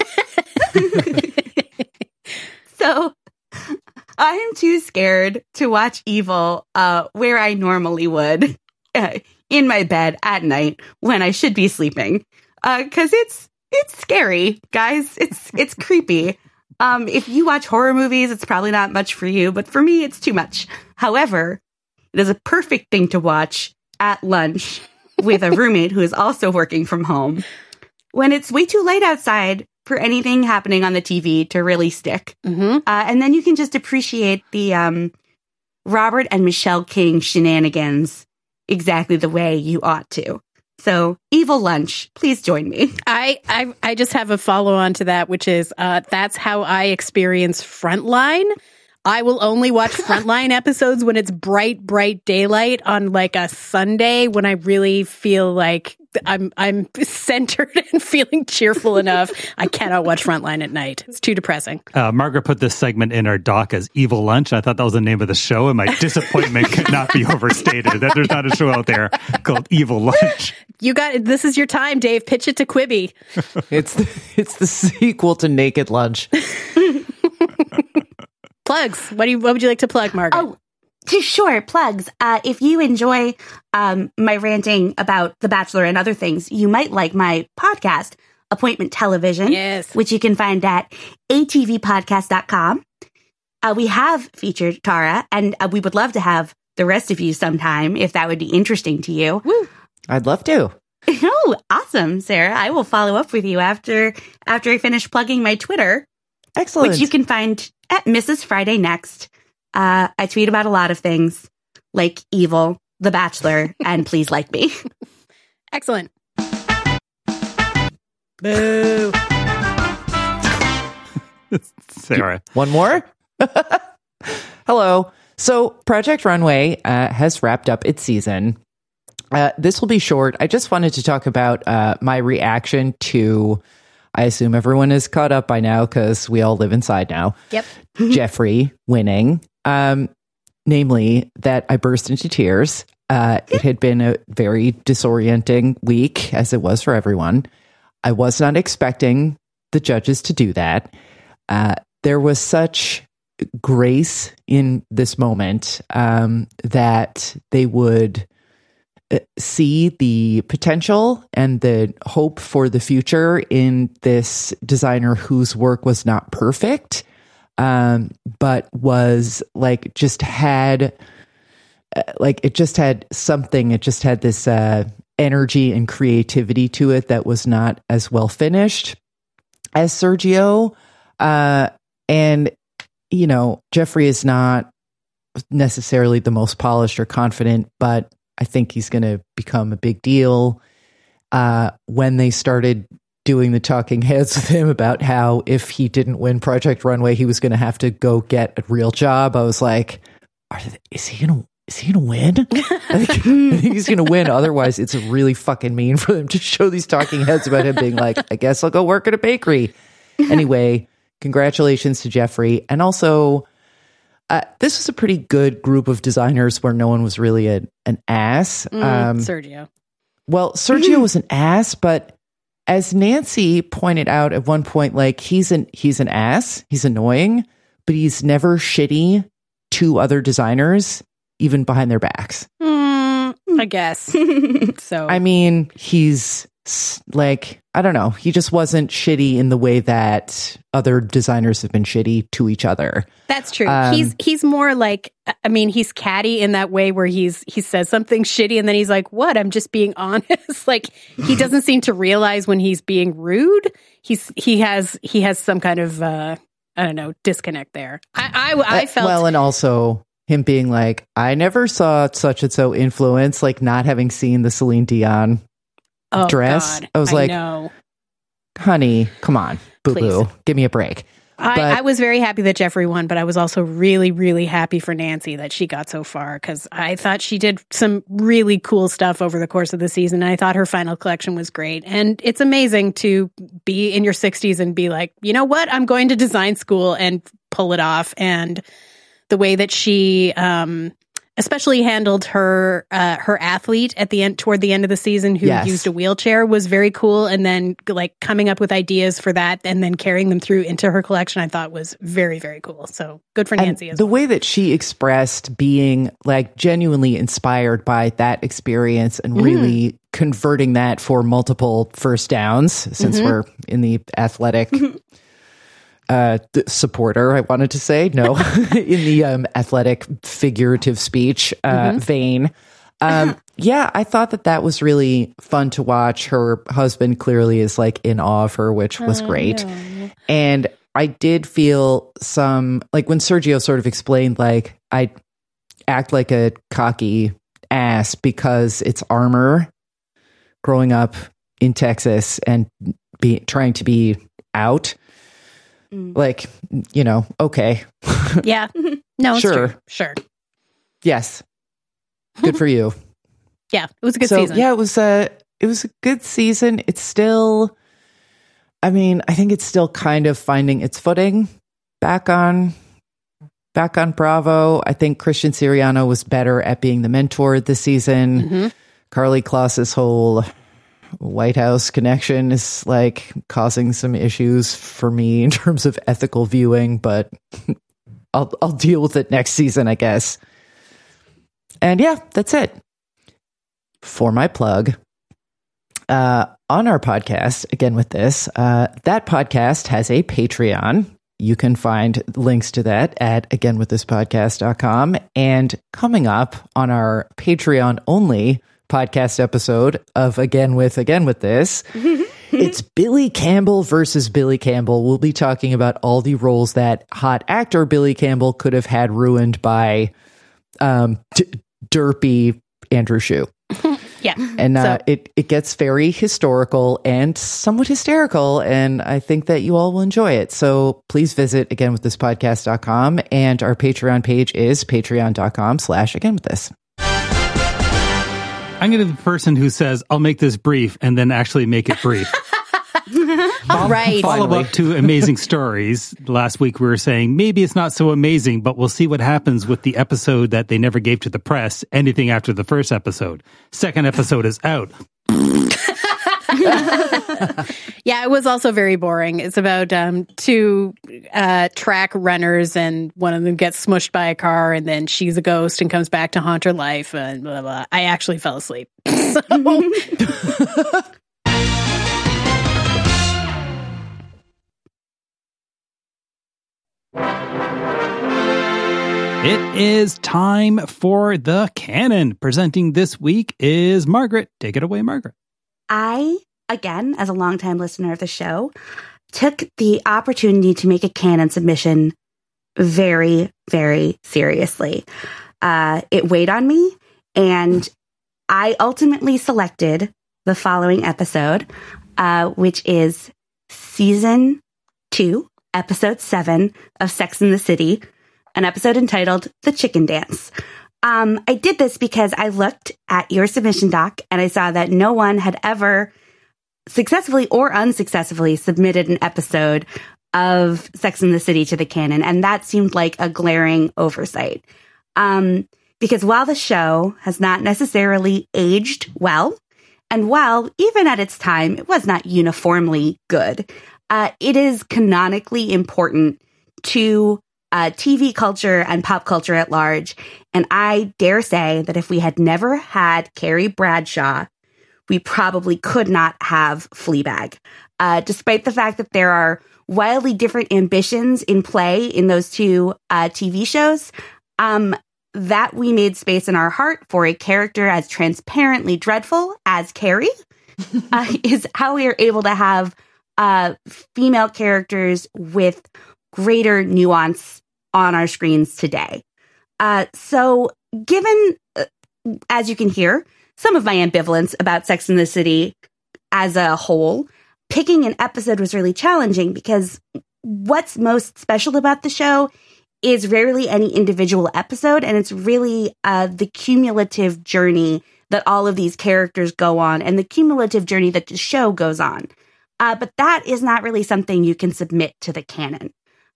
So, I am too scared to watch Evil where I normally would, in my bed at night when I should be sleeping, because it's scary, guys. It's creepy. If you watch horror movies, it's probably not much for you, but for me, it's too much. However, it is a perfect thing to watch at lunch with a roommate who is also working from home when it's way too late outside for anything happening on the TV to really stick. Mm-hmm. And then you can just appreciate the Robert and Michelle King shenanigans exactly the way you ought to. So, Evil Lunch, please join me. I just have a follow on to that, which is that's how I experience Frontline. I will only watch Frontline episodes when it's bright daylight on like a Sunday when I really feel like I'm centered and feeling cheerful enough. I cannot watch Frontline at night. It's too depressing. Margaret put this segment in our doc as Evil Lunch. I thought that was the name of the show, and my disappointment could not be overstated that there's not a show out there called Evil Lunch. This is your time, Dave. Pitch it to Quibi. It's the sequel to Naked Lunch. Plugs. What would you like to plug, Margaret? Oh, sure. Plugs. If you enjoy my ranting about The Bachelor and other things, you might like my podcast, Appointment Television, yes, which you can find at atvpodcast.com. We have featured Tara, and we would love to have the rest of you sometime if that would be interesting to you. Woo. I'd love to. Oh, awesome, Sarah. I will follow up with you after I finish plugging my Twitter. Excellent. Which you can find at Mrs. Friday Next. I tweet about a lot of things like Evil, The Bachelor, and Please Like Me. Excellent. Boo. Sarah. One more? Hello. So Project Runway has wrapped up its season. This will be short. I just wanted to talk about my reaction to, I assume everyone is caught up by now because we all live inside now. Yep. Jeffrey winning. Namely, that I burst into tears. It had been a very disorienting week, as it was for everyone. I was not expecting the judges to do that. There was such grace in this moment that they would see the potential and the hope for the future in this designer whose work was not perfect, but was like just had it just had something. It just had this energy and creativity to it that was not as well finished as Sergio. And, you know, Jeffrey is not necessarily the most polished or confident, but I think he's going to become a big deal. When they started doing the talking heads with him about how if he didn't win Project Runway, he was going to have to go get a real job, I was like, is he going to win? I think he's going to win. Otherwise, it's really fucking mean for them to show these talking heads about him being like, I guess I'll go work at a bakery. Anyway, congratulations to Jeffrey. And also, this was a pretty good group of designers where no one was really an ass. Sergio. Well, Sergio was an ass, but as Nancy pointed out at one point, like he's an ass. He's annoying, but he's never shitty to other designers, even behind their backs. I guess. So I mean, he's like, I don't know. He just wasn't shitty in the way that other designers have been shitty to each other. That's true. He's more like, I mean, he's catty in that way where he says something shitty and then he's like, what? I'm just being honest. Like he doesn't seem to realize when he's being rude. He has some kind of I don't know, disconnect there. I felt well, and also him being like, I never saw such and so influence, like not having seen the Celine Dion dress. God, I was like, know. Honey, come on, boo-boo, give me a break. I was very happy that Jeffrey won, but I was also really, really happy for Nancy that she got so far because I thought she did some really cool stuff over the course of the season. I thought her final collection was great. And it's amazing to be in your 60s and be like, you know what? I'm going to design school and pull it off. And the way that she especially handled her athlete at the end, toward the end of the season, who used a wheelchair, was very cool. And then like coming up with ideas for that and then carrying them through into her collection, I thought was very, very cool. So good for Nancy as well. The way that she expressed being like genuinely inspired by that experience and really converting that for multiple first downs, since we're in the athletic supporter, I wanted to say, no, in the athletic figurative speech vein. Yeah, I thought that was really fun to watch. Her husband clearly is like in awe of her, which was great. No. And I did feel some, like when Sergio sort of explained, like, I act like a cocky ass because it's armor growing up in Texas and trying to be out. Like, you know, okay. Yeah. No, sure. It's true. Sure. Yes. Good for you. Yeah, it was a good season. Yeah, it was a good season. It's still, I mean, I think it's still kind of finding its footing back on Bravo. I think Christian Siriano was better at being the mentor this season. Carly Kloss's whole White House connection is like causing some issues for me in terms of ethical viewing, but I'll deal with it next season, I guess. And yeah, that's it for my plug. On our podcast, Again With This, that podcast has a Patreon. You can find links to that at againwiththispodcast.com. And coming up on our Patreon only podcast episode of Again With This, it's Billy Campbell versus Billy Campbell. We'll be talking about all the roles that hot actor Billy Campbell could have had ruined by derpy Andrew Shue. Yeah. And it gets very historical and somewhat hysterical, and I think that you all will enjoy it. So please visit againwiththispodcast.com, and our Patreon page is patreon.com/againwiththis. I'm going to be the person who says, I'll make this brief, and then actually make it brief. All right. Follow up to Amazing Stories. Last week we were saying maybe it's not so amazing, but we'll see what happens with the episode that they never gave to the press, anything after the first episode. Second episode is out. Yeah, it was also very boring. It's about two track runners, and one of them gets smushed by a car, and then she's a ghost and comes back to haunt her life, and blah, blah. I actually fell asleep. So. It is time for the canon. Presenting this week is Margaret. Take it away, Margaret. I, again, as a longtime listener of the show, took the opportunity to make a canon submission very, very seriously. It weighed on me, and I ultimately selected the following episode, which is Season 2, Episode 7 of Sex and the City, an episode entitled The Chicken Dance. I did this because I looked at your submission doc and I saw that no one had ever successfully or unsuccessfully submitted an episode of Sex and the City to the canon. And that seemed like a glaring oversight. Because while the show has not necessarily aged well, and while even at its time it was not uniformly good, it is canonically important to TV culture and pop culture at large. And I dare say that if we had never had Carrie Bradshaw, we probably could not have Fleabag. Despite the fact that there are wildly different ambitions in play in those two TV shows, that we made space in our heart for a character as transparently dreadful as Carrie is how we are able to have female characters with greater nuance on our screens today. So given, as you can hear, some of my ambivalence about Sex and the City as a whole, picking an episode was really challenging because what's most special about the show is rarely any individual episode, and it's really the cumulative journey that all of these characters go on and the cumulative journey that the show goes on. But that is not really something you can submit to the canon.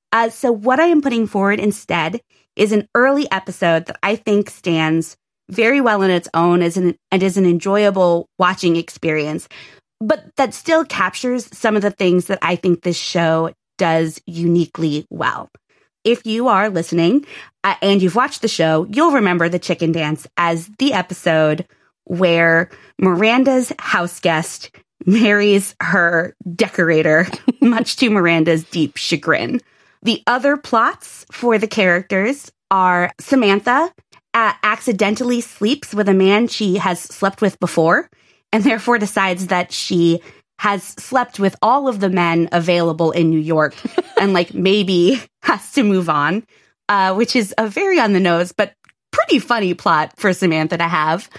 So what I am putting forward instead is an early episode that I think stands very well on its own and is an enjoyable watching experience, but that still captures some of the things that I think this show does uniquely well. If you are listening and you've watched the show, you'll remember the chicken dance as the episode where Miranda's house guest marries her decorator, much to Miranda's deep chagrin. The other plots for the characters are Samantha accidentally sleeps with a man she has slept with before, and therefore decides that she has slept with all of the men available in New York and maybe has to move on, which is a very on the nose, but pretty funny plot for Samantha to have.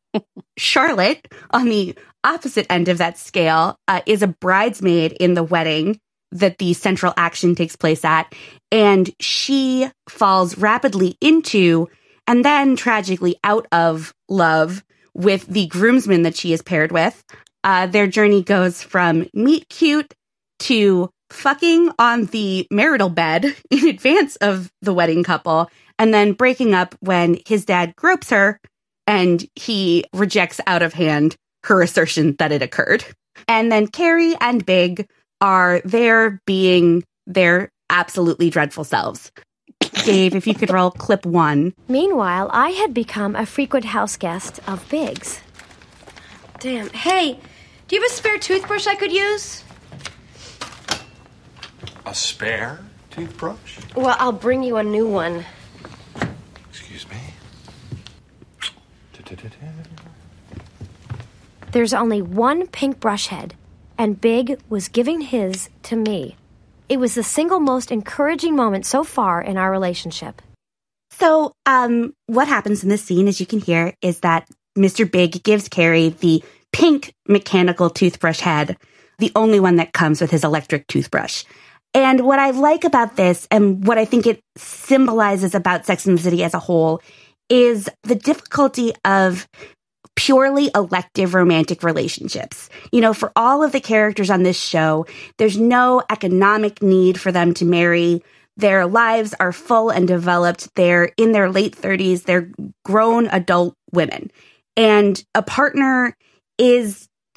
Charlotte, on the opposite end of that scale, is a bridesmaid in the wedding that the central action takes place at, and she falls rapidly into and then tragically out of love with the groomsman that she is paired with. Their journey goes from meet cute to fucking on the marital bed in advance of the wedding couple, and then breaking up when his dad gropes her and he rejects out of hand her assertion that it occurred. And then Carrie and Big are there being their absolutely dreadful selves. Dave, if you could roll clip 1. Meanwhile, I had become a frequent house guest of Big's. Damn. Hey, do you have a spare toothbrush I could use? A spare toothbrush? Well, I'll bring you a new one. Excuse me. There's only one pink brush head, and Big was giving his to me. It was the single most encouraging moment so far in our relationship. So, what happens in this scene, as you can hear, is that Mr. Big gives Carrie the pink mechanical toothbrush head, the only one that comes with his electric toothbrush. And what I like about this, and what I think it symbolizes about Sex and the City as a whole, is the difficulty of purely elective romantic relationships. You know, for all of the characters on this show, there's no economic need for them to marry. Their lives are full and developed. They're in their late 30s. They're grown adult women. And a partner is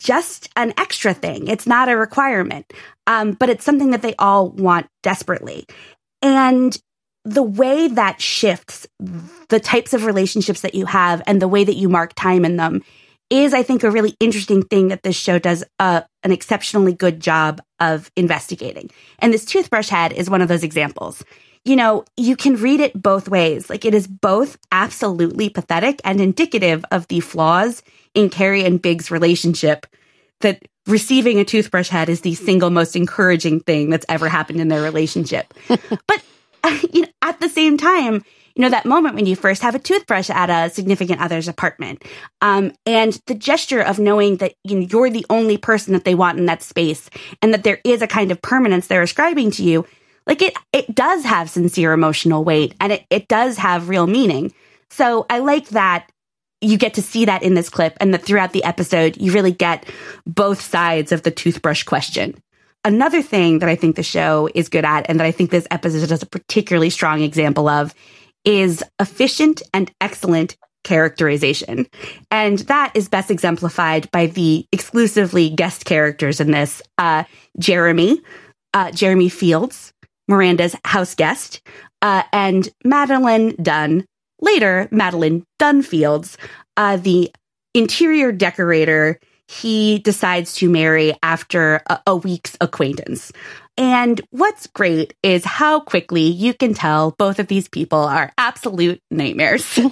just an extra thing. It's not a requirement, but it's something that they all want desperately. And the way that shifts the types of relationships that you have and the way that you mark time in them is, I think, a really interesting thing that this show does an exceptionally good job of investigating. And this toothbrush head is one of those examples. You know, you can read it both ways. Like, it is both absolutely pathetic and indicative of the flaws in Carrie and Big's relationship, that receiving a toothbrush head is the single most encouraging thing that's ever happened in their relationship. But you know, at the same time, you know, that moment when you first have a toothbrush at a significant other's apartment, and the gesture of knowing that, you know, you're the only person that they want in that space, and that there is a kind of permanence they're ascribing to you, like it does have sincere emotional weight, and it does have real meaning. So I like that you get to see that in this clip, and that throughout the episode, you really get both sides of the toothbrush question. Another thing that I think the show is good at, and that I think this episode is a particularly strong example of, is efficient and excellent characterization. And that is best exemplified by the exclusively guest characters in this. Jeremy Fields, Miranda's house guest, and Madeline Dunn, later Madeline Dunn Fields, the interior decorator he decides to marry after a week's acquaintance. And what's great is how quickly you can tell both of these people are absolute nightmares. For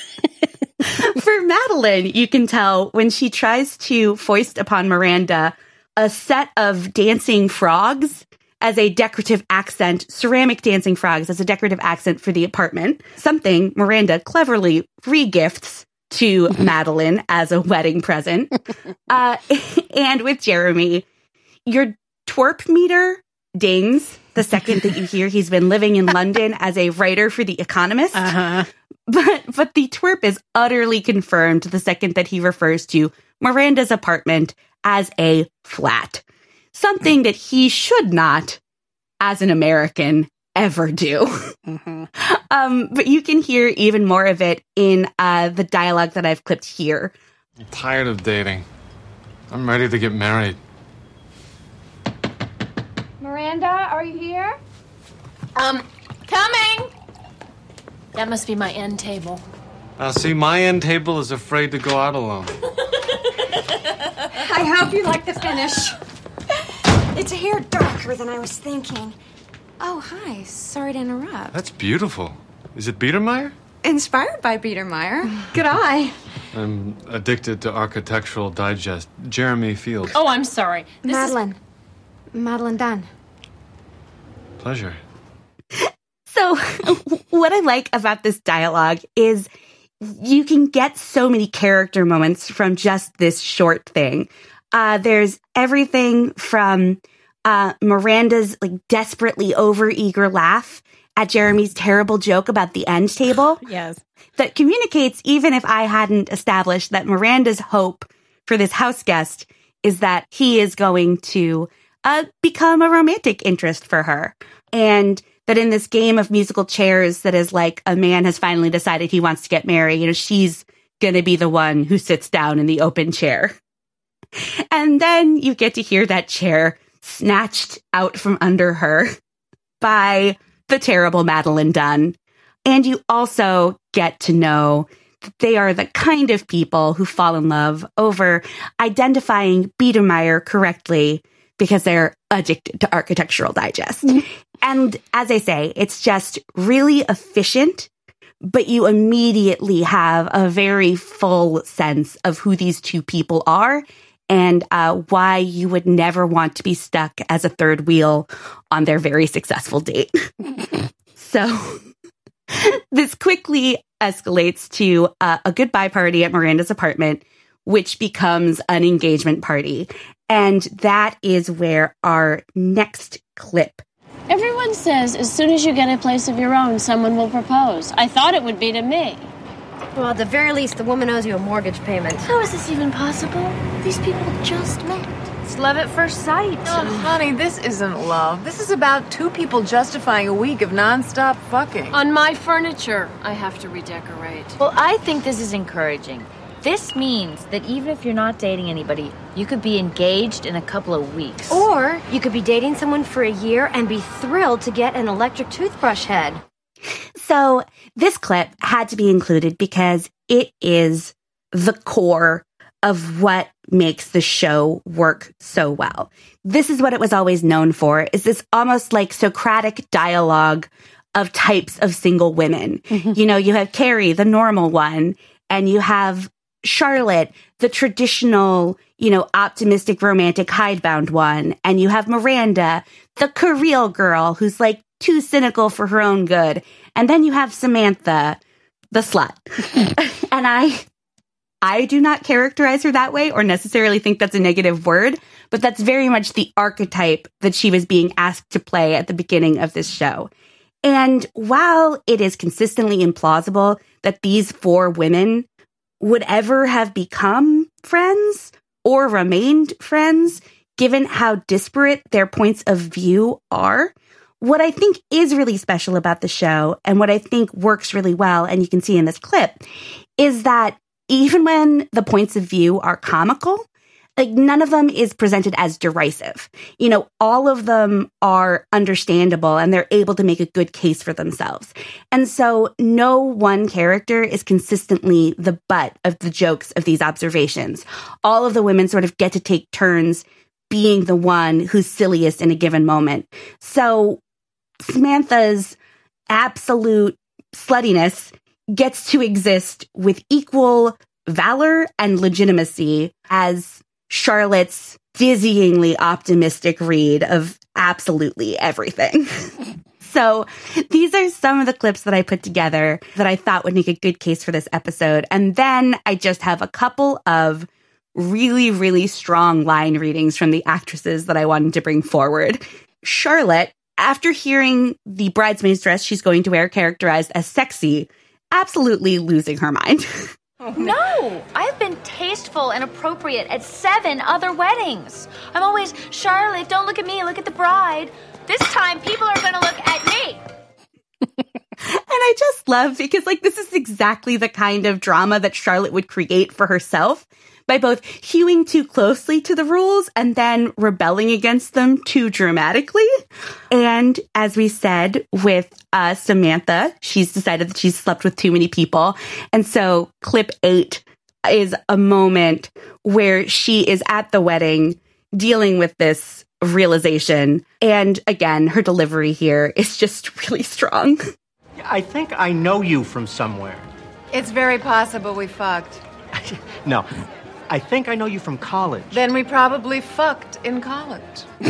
Madeline, you can tell when she tries to foist upon Miranda a set of dancing frogs as a decorative accent, ceramic dancing frogs as a decorative accent for the apartment, something Miranda cleverly regifts to Madeline as a wedding present. And with Jeremy, your twerp meter dings the second that you hear he's been living in London as a writer for The Economist. But the twerp is utterly confirmed the second that he refers to Miranda's apartment as a flat. Something that he should not, as an American, ever do. But you can hear even more of it in the dialogue that I've clipped here. I'm tired of dating. I'm ready to get married. Miranda, are you here? Coming! That must be my end table. See, my end table is afraid to go out alone. I hope you like the finish. It's a hair darker than I was thinking. Oh, hi. Sorry to interrupt. That's beautiful. Is it Biedermeier? Inspired by Biedermeier. Good eye. I'm addicted to Architectural Digest. Jeremy Fields. Oh, I'm sorry. Madeline Dunn. Pleasure. So what I like about this dialogue is you can get so many character moments from just this short thing. There's everything from Miranda's like desperately overeager laugh at Jeremy's terrible joke about the end table. Yes. That communicates, even if I hadn't established, that Miranda's hope for this house guest is that he is going to become a romantic interest for her. And that in this game of musical chairs that is like a man has finally decided he wants to get married, you know, she's going to be the one who sits down in the open chair. And then you get to hear that chair snatched out from under her by the terrible Madeline Dunn. And you also get to know that they are the kind of people who fall in love over identifying Biedermeier correctly because they're addicted to Architectural Digest. And as I say, it's just really efficient, but you immediately have a very full sense of who these two people are and why you would never want to be stuck as a third wheel on their very successful date. So this quickly escalates to a goodbye party at Miranda's apartment, which becomes an engagement party. And that is where our next clip. Everyone says as soon as you get a place of your own, someone will propose. I thought it would be to me. Well, at the very least, the woman owes you a mortgage payment. How is this even possible? These people just met. It's love at first sight. Oh, honey, this isn't love. This is about two people justifying a week of nonstop fucking. On my furniture, I have to redecorate. Well, I think this is encouraging. This means that even if you're not dating anybody, you could be engaged in a couple of weeks. Or you could be dating someone for a year and be thrilled to get an electric toothbrush head. So this clip had to be included because it is the core of what makes the show work so well. This is what it was always known for, is this almost like Socratic dialogue of types of single women. You know, you have Carrie, the normal one, and you have Charlotte, the traditional, you know, optimistic, romantic, hidebound one. And you have Miranda, the Careel girl, who's like too cynical for her own good. And then you have Samantha, the slut. And I do not characterize her that way or necessarily think that's a negative word, but that's very much the archetype that she was being asked to play at the beginning of this show. And while it is consistently implausible that these four women would ever have become friends or remained friends, given how disparate their points of view are, what I think is really special about the show and what I think works really well, and you can see in this clip, is that even when the points of view are comical, like none of them is presented as derisive. You know, all of them are understandable and they're able to make a good case for themselves. And so no one character is consistently the butt of the jokes of these observations. All of the women sort of get to take turns being the one who's silliest in a given moment. So Samantha's absolute sluttiness gets to exist with equal valor and legitimacy as Charlotte's dizzyingly optimistic read of absolutely everything. So these are some of the clips that I put together that I thought would make a good case for this episode. And then I just have a couple of really, really strong line readings from the actresses that I wanted to bring forward. Charlotte, after hearing the bridesmaid's dress she's going to wear characterized as sexy, absolutely losing her mind. No, I've been tasteful and appropriate at 7 other weddings. I'm always, Charlotte, don't look at me, look at the bride. This time, people are going to look at me. And I just love, because like this is exactly the kind of drama that Charlotte would create for herself by both hewing too closely to the rules and then rebelling against them too dramatically. And as we said with Samantha, she's decided that she's slept with too many people. And so clip 8 is a moment where she is at the wedding dealing with this realization. And again, her delivery here is just really strong. I think I know you from somewhere. It's very possible we fucked. No, I think I know you from college. Then we probably fucked in college.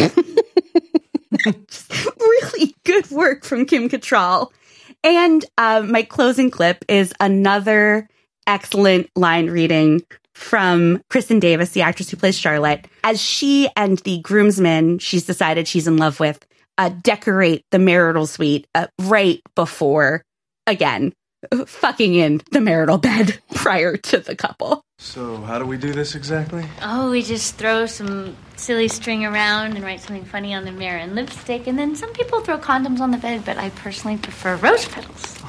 Really good work from Kim Cattrall. And my closing clip is another excellent line reading from Kristen Davis, the actress who plays Charlotte, as she and the groomsmen she's decided she's in love with decorate the marital suite right before, again, fucking in the marital bed prior to the couple. So how do we do this exactly? Oh, we just throw some silly string around and write something funny on the mirror and lipstick, and then some people throw condoms on the bed, but I personally prefer rose petals.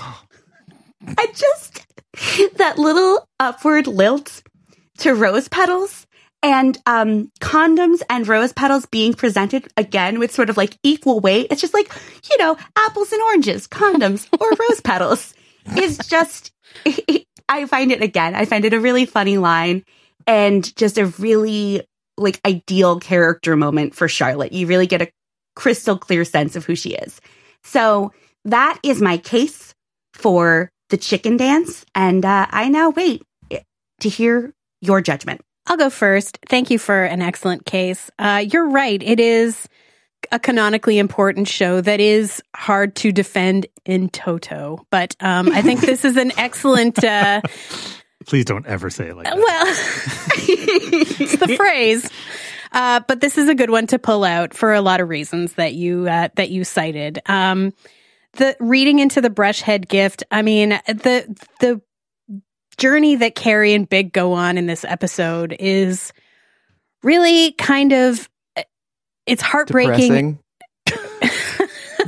That little upward lilt to rose petals and condoms and rose petals being presented again with sort of like equal weight. It's just like, you know, apples and oranges, condoms or rose petals is just, I find it a really funny line and just a really like ideal character moment for Charlotte. You really get a crystal clear sense of who she is. So that is my case for the chicken dance. And I now wait to hear your judgment. I'll go first. Thank you for an excellent case. You're right. It is a canonically important show that is hard to defend in toto. But I think this is an excellent... Please don't ever say it like that. Well, it's the phrase. But this is a good one to pull out for a lot of reasons that you cited. The reading into the brush head gift, I mean, the journey that Carrie and Big go on in this episode is really kind of, it's heartbreaking.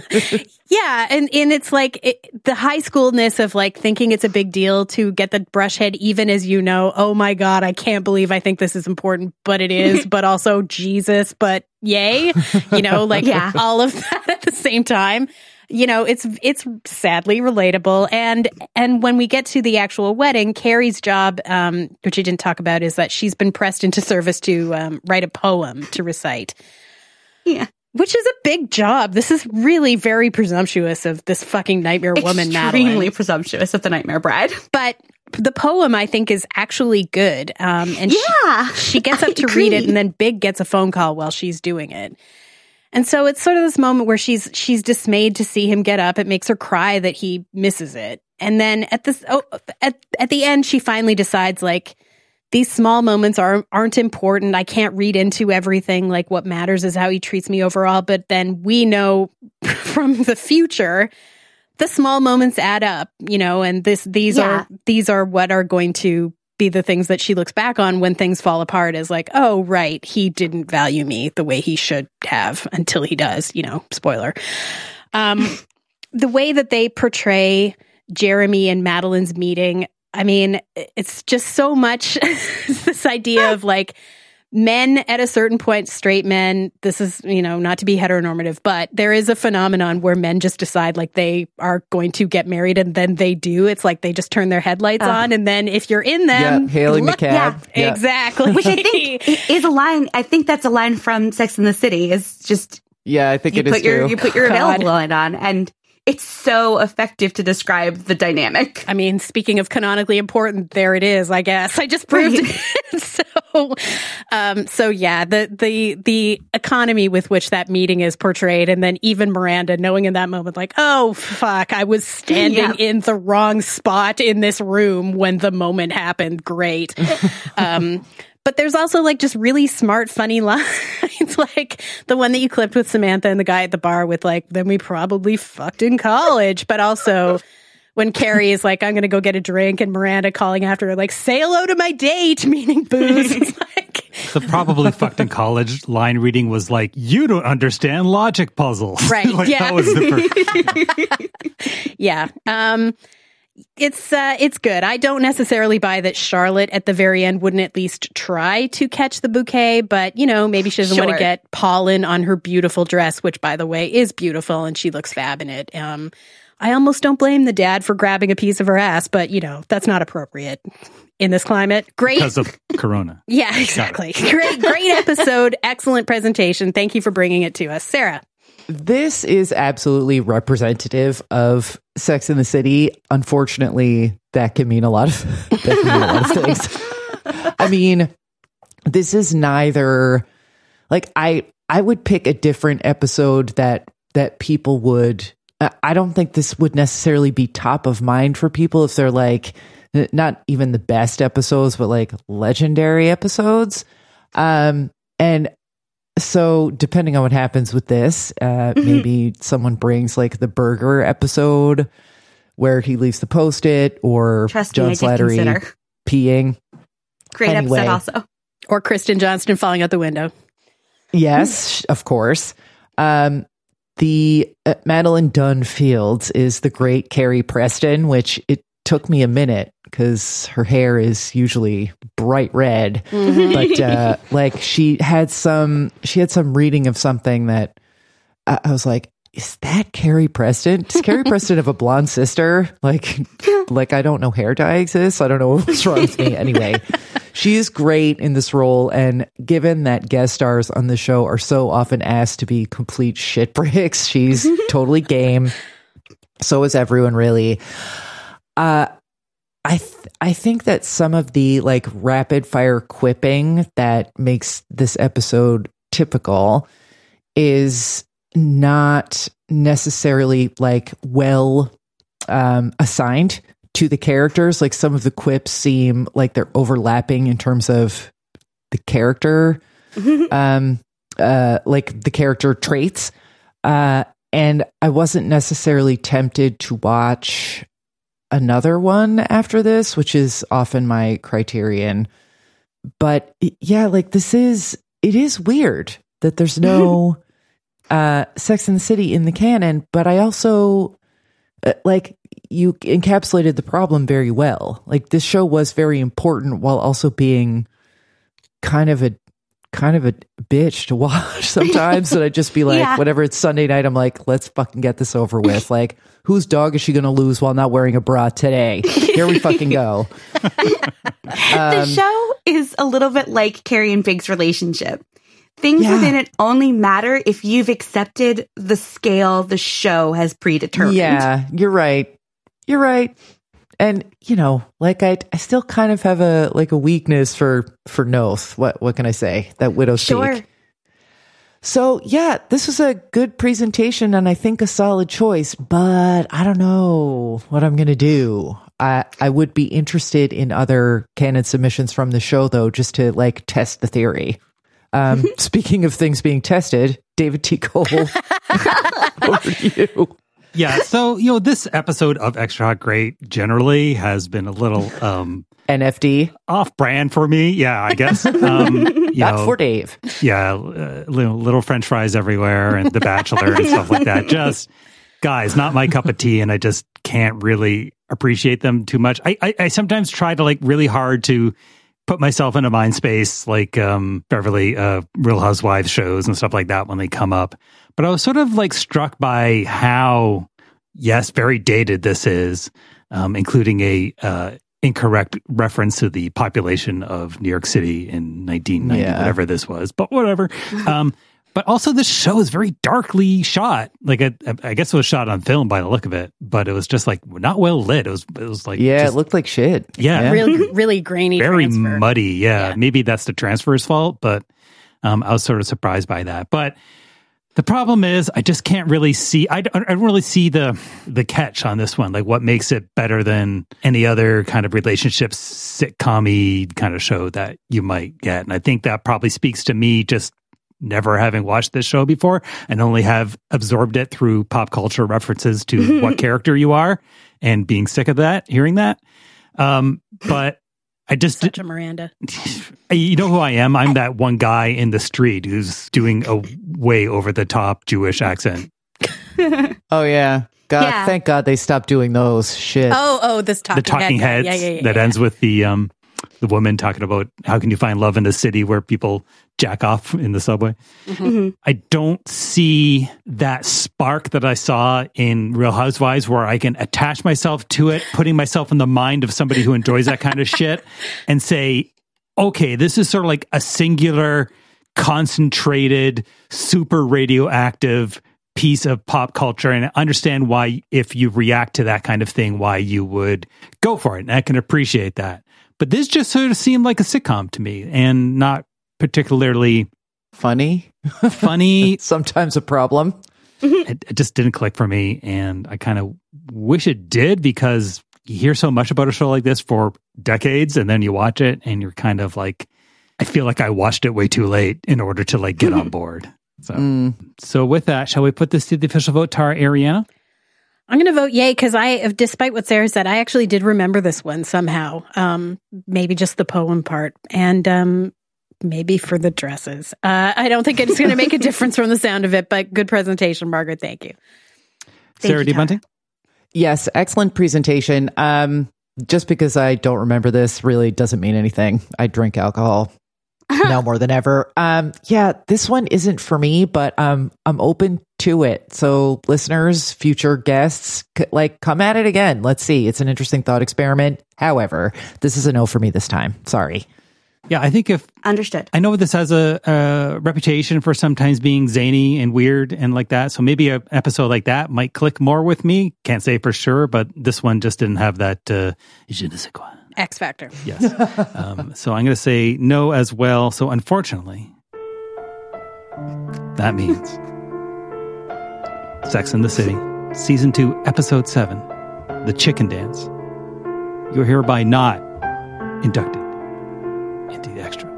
Yeah, and it's like the high schoolness of like thinking it's a big deal to get the brush head, even as you know, oh my God, I can't believe I think this is important, but it is, but also Jesus, but yay, like all of that at the same time. It's sadly relatable. And when we get to the actual wedding, Carrie's job, which I didn't talk about, is that she's been pressed into service to write a poem to recite. Yeah. Which is a big job. This is really very presumptuous of this fucking nightmare woman, Madeline. Extremely presumptuous of the nightmare bride. But the poem, I think, is actually good. And she gets up to read it, and then Big gets a phone call while she's doing it. And so it's sort of this moment where she's dismayed to see him get up. It makes her cry that he misses it. And then at the end, she finally decides, like, these small moments aren't important. I can't read into everything. Like, what matters is how he treats me overall. But then we know from the future, the small moments add up, and these are what are going to be the things that she looks back on when things fall apart, as like, oh, right, he didn't value me the way he should have until he does, spoiler. The way that they portray Jeremy and Madeline's meeting, I mean, it's just so much this idea of like men at a certain point, straight men, this is, not to be heteronormative, but there is a phenomenon where men just decide like they are going to get married and then they do. It's like they just turn their headlights on. And then if you're in them, Haley McCab. Yeah, exactly. Which I think is a line. I think that's a line from Sex and the City. Is just, I think it is too. You put your available line on, and it's so effective to describe the dynamic. I mean, speaking of canonically important, there it is, I guess. I just proved it. So yeah, the economy with which that meeting is portrayed, and then even Miranda knowing in that moment, like, oh, fuck, I was standing in the wrong spot in this room when the moment happened. Great. But there's also like just really smart, funny lines, like the one that you clipped with Samantha and the guy at the bar with like, then we probably fucked in college. But also when Carrie is like, I'm going to go get a drink, and Miranda calling after her, like, say hello to my date, meaning booze. It's like, the probably fucked in college line reading was like, you don't understand logic puzzles. Right. Like, that was the first. Yeah. It's good. I don't necessarily buy that Charlotte at the very end wouldn't at least try to catch the bouquet, but maybe she doesn't want to get pollen on her beautiful dress, which by the way is beautiful and she looks fab in it. I almost don't blame the dad for grabbing a piece of her ass, but that's not appropriate in this climate. Great. Because of Corona. Yeah, exactly. Great episode. Excellent presentation. Thank you for bringing it to us. Sarah. This is absolutely representative of Sex and the City. Unfortunately, that can mean a lot of things. I mean, this is neither like I would pick a different episode that people would. I don't think this would necessarily be top of mind for people if they're like not even the best episodes, but like legendary episodes. And so depending on what happens with this, maybe someone brings like the burger episode where he leaves the Post-it, or John Slattery peeing. Great episode also. Or Kristen Johnston falling out the window. Yes, of course. The Madeline Dunn Fields is the great Carrie Preston, which it took me a minute because her hair is usually bright red, but like she had some reading of something that I was like, is that Carrie Preston? Does Carrie Preston have a blonde sister? Like I don't know hair dye exists. I don't know what's wrong with me. Anyway, she is great in this role, and given that guest stars on the show are so often asked to be complete shit bricks, she's totally game. So is everyone, really. I think that some of the like rapid fire quipping that makes this episode typical is not necessarily like well assigned to the characters. Like some of the quips seem like they're overlapping in terms of the character, like the character traits. And I wasn't necessarily tempted to watch another one after this, which is often my criterion. But yeah, like it is weird that there's no Sex and the City in the canon, but I also you encapsulated the problem very well. Like, this show was very important while also being kind of a bitch to watch sometimes. And I'd just be like, whatever, it's Sunday night, I'm like, let's fucking get this over with. Like, whose dog is she going to lose while not wearing a bra today? Here we fucking go. The show is a little bit like Carrie and Big's relationship. Things within it only matter if you've accepted the scale the show has predetermined. Yeah, you're right. And, I still kind of have a weakness for Noth. What can I say? That Widow's Peak. So, yeah, this was a good presentation and I think a solid choice, but I don't know what I'm going to do. I would be interested in other canon submissions from the show, though, just to, test the theory. Speaking of things being tested, David T. Cole, over to you. Yeah, so, this episode of Extra Hot Great generally has been a little NFD off-brand for me. Yeah, I guess. Not for Dave. Yeah, little French fries everywhere and The Bachelor and stuff like that. Just, guys, not my cup of tea, and I just can't really appreciate them too much. I sometimes try to really hard to put myself in a mind space like Beverly Real Housewives shows and stuff like that when they come up. But I was sort of struck by how, yes, very dated this is, including a incorrect reference to the population of New York City in 1990, whatever this was, but whatever. But also this show is very darkly shot. I guess it was shot on film by the look of it, but it was just not well lit. It was it looked like shit. Yeah. Really, really grainy. Very transfer. muddy. Yeah. Maybe that's the transfer's fault, but I was sort of surprised by that. But the problem is I just can't really see, I don't really see the catch on this one. What makes it better than any other kind of relationship sitcom-y kind of show that you might get. And I think that probably speaks to me just never having watched this show before and only have absorbed it through pop culture references to what character you are and being sick of that, hearing that. But I just... Such a Miranda. You know who I am? I'm that one guy in the street who's doing a way over the top Jewish accent. Oh, yeah. God, yeah. Thank God they stopped doing those. Shit. Oh, this talking heads that ends with the woman talking about how can you find love in a city where people jack off in the subway. Mm-hmm. I don't see that spark that I saw in Real Housewives where I can attach myself to it, putting myself in the mind of somebody who enjoys that kind of shit and say, okay, this is sort of like a singular, concentrated, super radioactive piece of pop culture, and I understand why, if you react to that kind of thing, why you would go for it, and I can appreciate that. But this just sort of seemed like a sitcom to me, and not particularly funny. Sometimes a problem. It just didn't click for me, and I kind of wish it did, because you hear so much about a show like this for decades, and then you watch it, and you're kind of like, I feel like I watched it way too late in order to get on board. So with that, shall we put this to the official vote, Tara Ariana? I'm going to vote yay, because despite what Sarah said, I actually did remember this one somehow. Maybe just the poem part, and maybe for the dresses. I don't think it's going to make a difference from the sound of it, but good presentation, Margaret. Thank you. Sarah D. Bunting? Yes, excellent presentation. Just because I don't remember this really doesn't mean anything. I drink alcohol now more than ever. Yeah, this one isn't for me, but I'm open to it. So listeners, future guests, come at it again. Let's see. It's an interesting thought experiment. However, this is a no for me this time. Sorry. Yeah, I think understood. I know this has a reputation for sometimes being zany and weird and like that. So maybe an episode like that might click more with me. Can't say for sure, but this one just didn't have that je ne sais quoi. X factor. Yes. So I'm going to say no as well. So unfortunately, that means Sex and the City, Season 2, Episode 7, The Chicken Dance. You're hereby not inducted into the extra.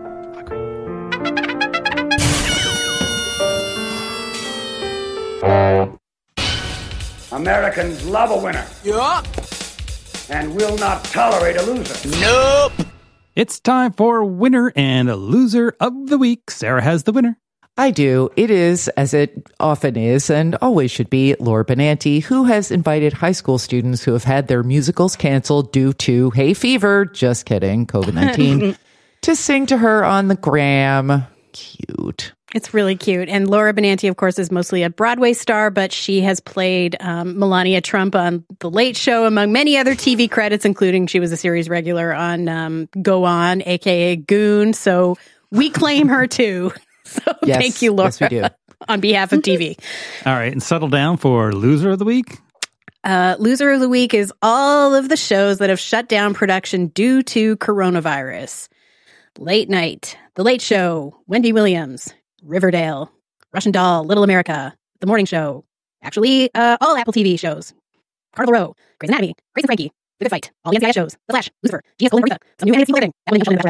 Americans love a winner. Yup. And will not tolerate a loser. Nope. It's time for winner and a loser of the week. Sarah has the winner. I do. It is, as it often is and always should be, Laura Benanti, who has invited high school students who have had their musicals canceled due to hay fever, just kidding, COVID-19, to sing to her on the gram. Cute. It's really cute. And Laura Benanti, of course, is mostly a Broadway star, but she has played Melania Trump on The Late Show, among many other TV credits, including she was a series regular on Go On, a.k.a. Goon. So we claim her, too. So yes, thank you, Laura, yes, we do. on behalf of TV. All right, and settle down for Loser of the Week. Loser of the Week is all of the shows that have shut down production due to coronavirus. Late Night, The Late Show, Wendy Williams, Riverdale, Russian Doll, Little America, The Morning Show, actually, all Apple TV shows, Carnival Row, Grey's Anatomy, Grace and Frankie, The Good Fight, all the NCIS shows, The Flash, Lucifer, GS Golden Rita, some new NBC living,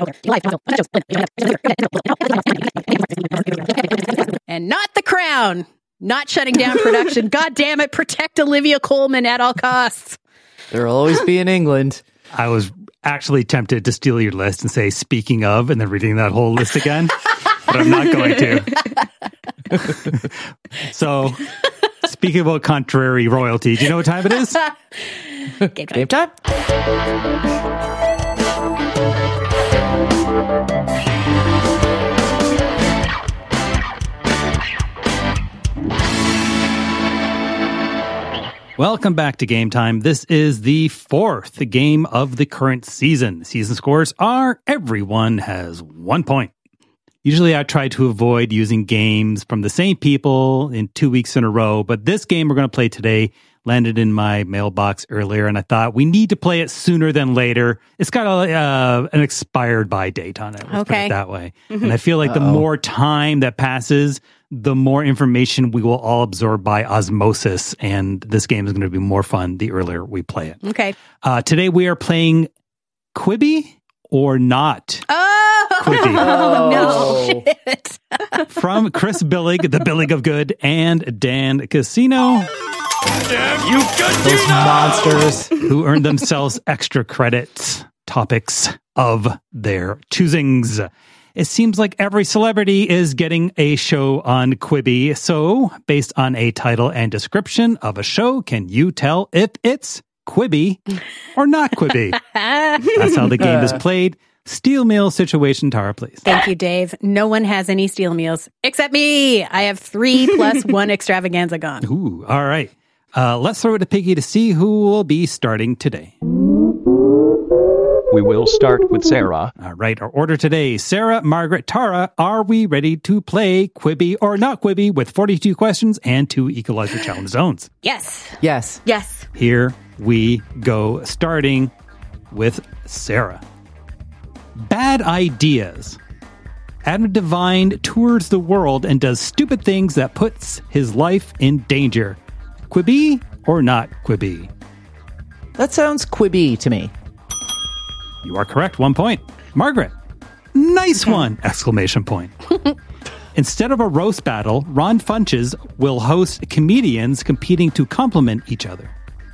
and not The Crown, not shutting down production. God damn it, protect Olivia Colman at all costs. There'll always be in England. I was actually tempted to steal your list and say, speaking of, and then reading that whole list again. But I'm not going to. So, speaking about contrary royalty, do you know what time it is? Game time. Welcome back to Game Time. This is the fourth game of the current season. Season scores are everyone has 1 point. Usually I try to avoid using games from the same people in 2 weeks in a row, but this game we're going to play today landed in my mailbox earlier, and I thought we need to play it sooner than later. It's got an expired by date on it. Let's put it that way. Mm-hmm. And I feel like the more time that passes, the more information we will all absorb by osmosis, and this game is going to be more fun the earlier we play it. Okay. Today we are playing Quibi or Not. Quibi. Oh, no. Shit. From Chris Billig, the Billig of Good, and Dan Casino. Damn you, Those monsters who earned themselves extra credits, topics of their choosings. It seems like every celebrity is getting a show on Quibi. So, based on a title and description of a show, can you tell if it's Quibi or not Quibi? That's how the game is played. Steel meal situation, Tara, please. Thank you, Dave. No one has any steel meals except me. I have 3 plus 1 extravaganza gone. Ooh, all right. Let's throw it to Piggy to see who will be starting today. We will start with Sarah. All right, our order today. Sarah, Margaret, Tara, are we ready to play Quibi or not Quibi with 42 questions and 2 Equalizer Challenge zones? Yes. Yes. Yes. Here we go, starting with Sarah. Bad ideas. Adam Devine tours the world and does stupid things that puts his life in danger. Quibi or not Quibi? That sounds Quibi to me. You are correct. 1 point. Margaret. Nice one! Exclamation point. Instead of a roast battle, Ron Funches will host comedians competing to compliment each other.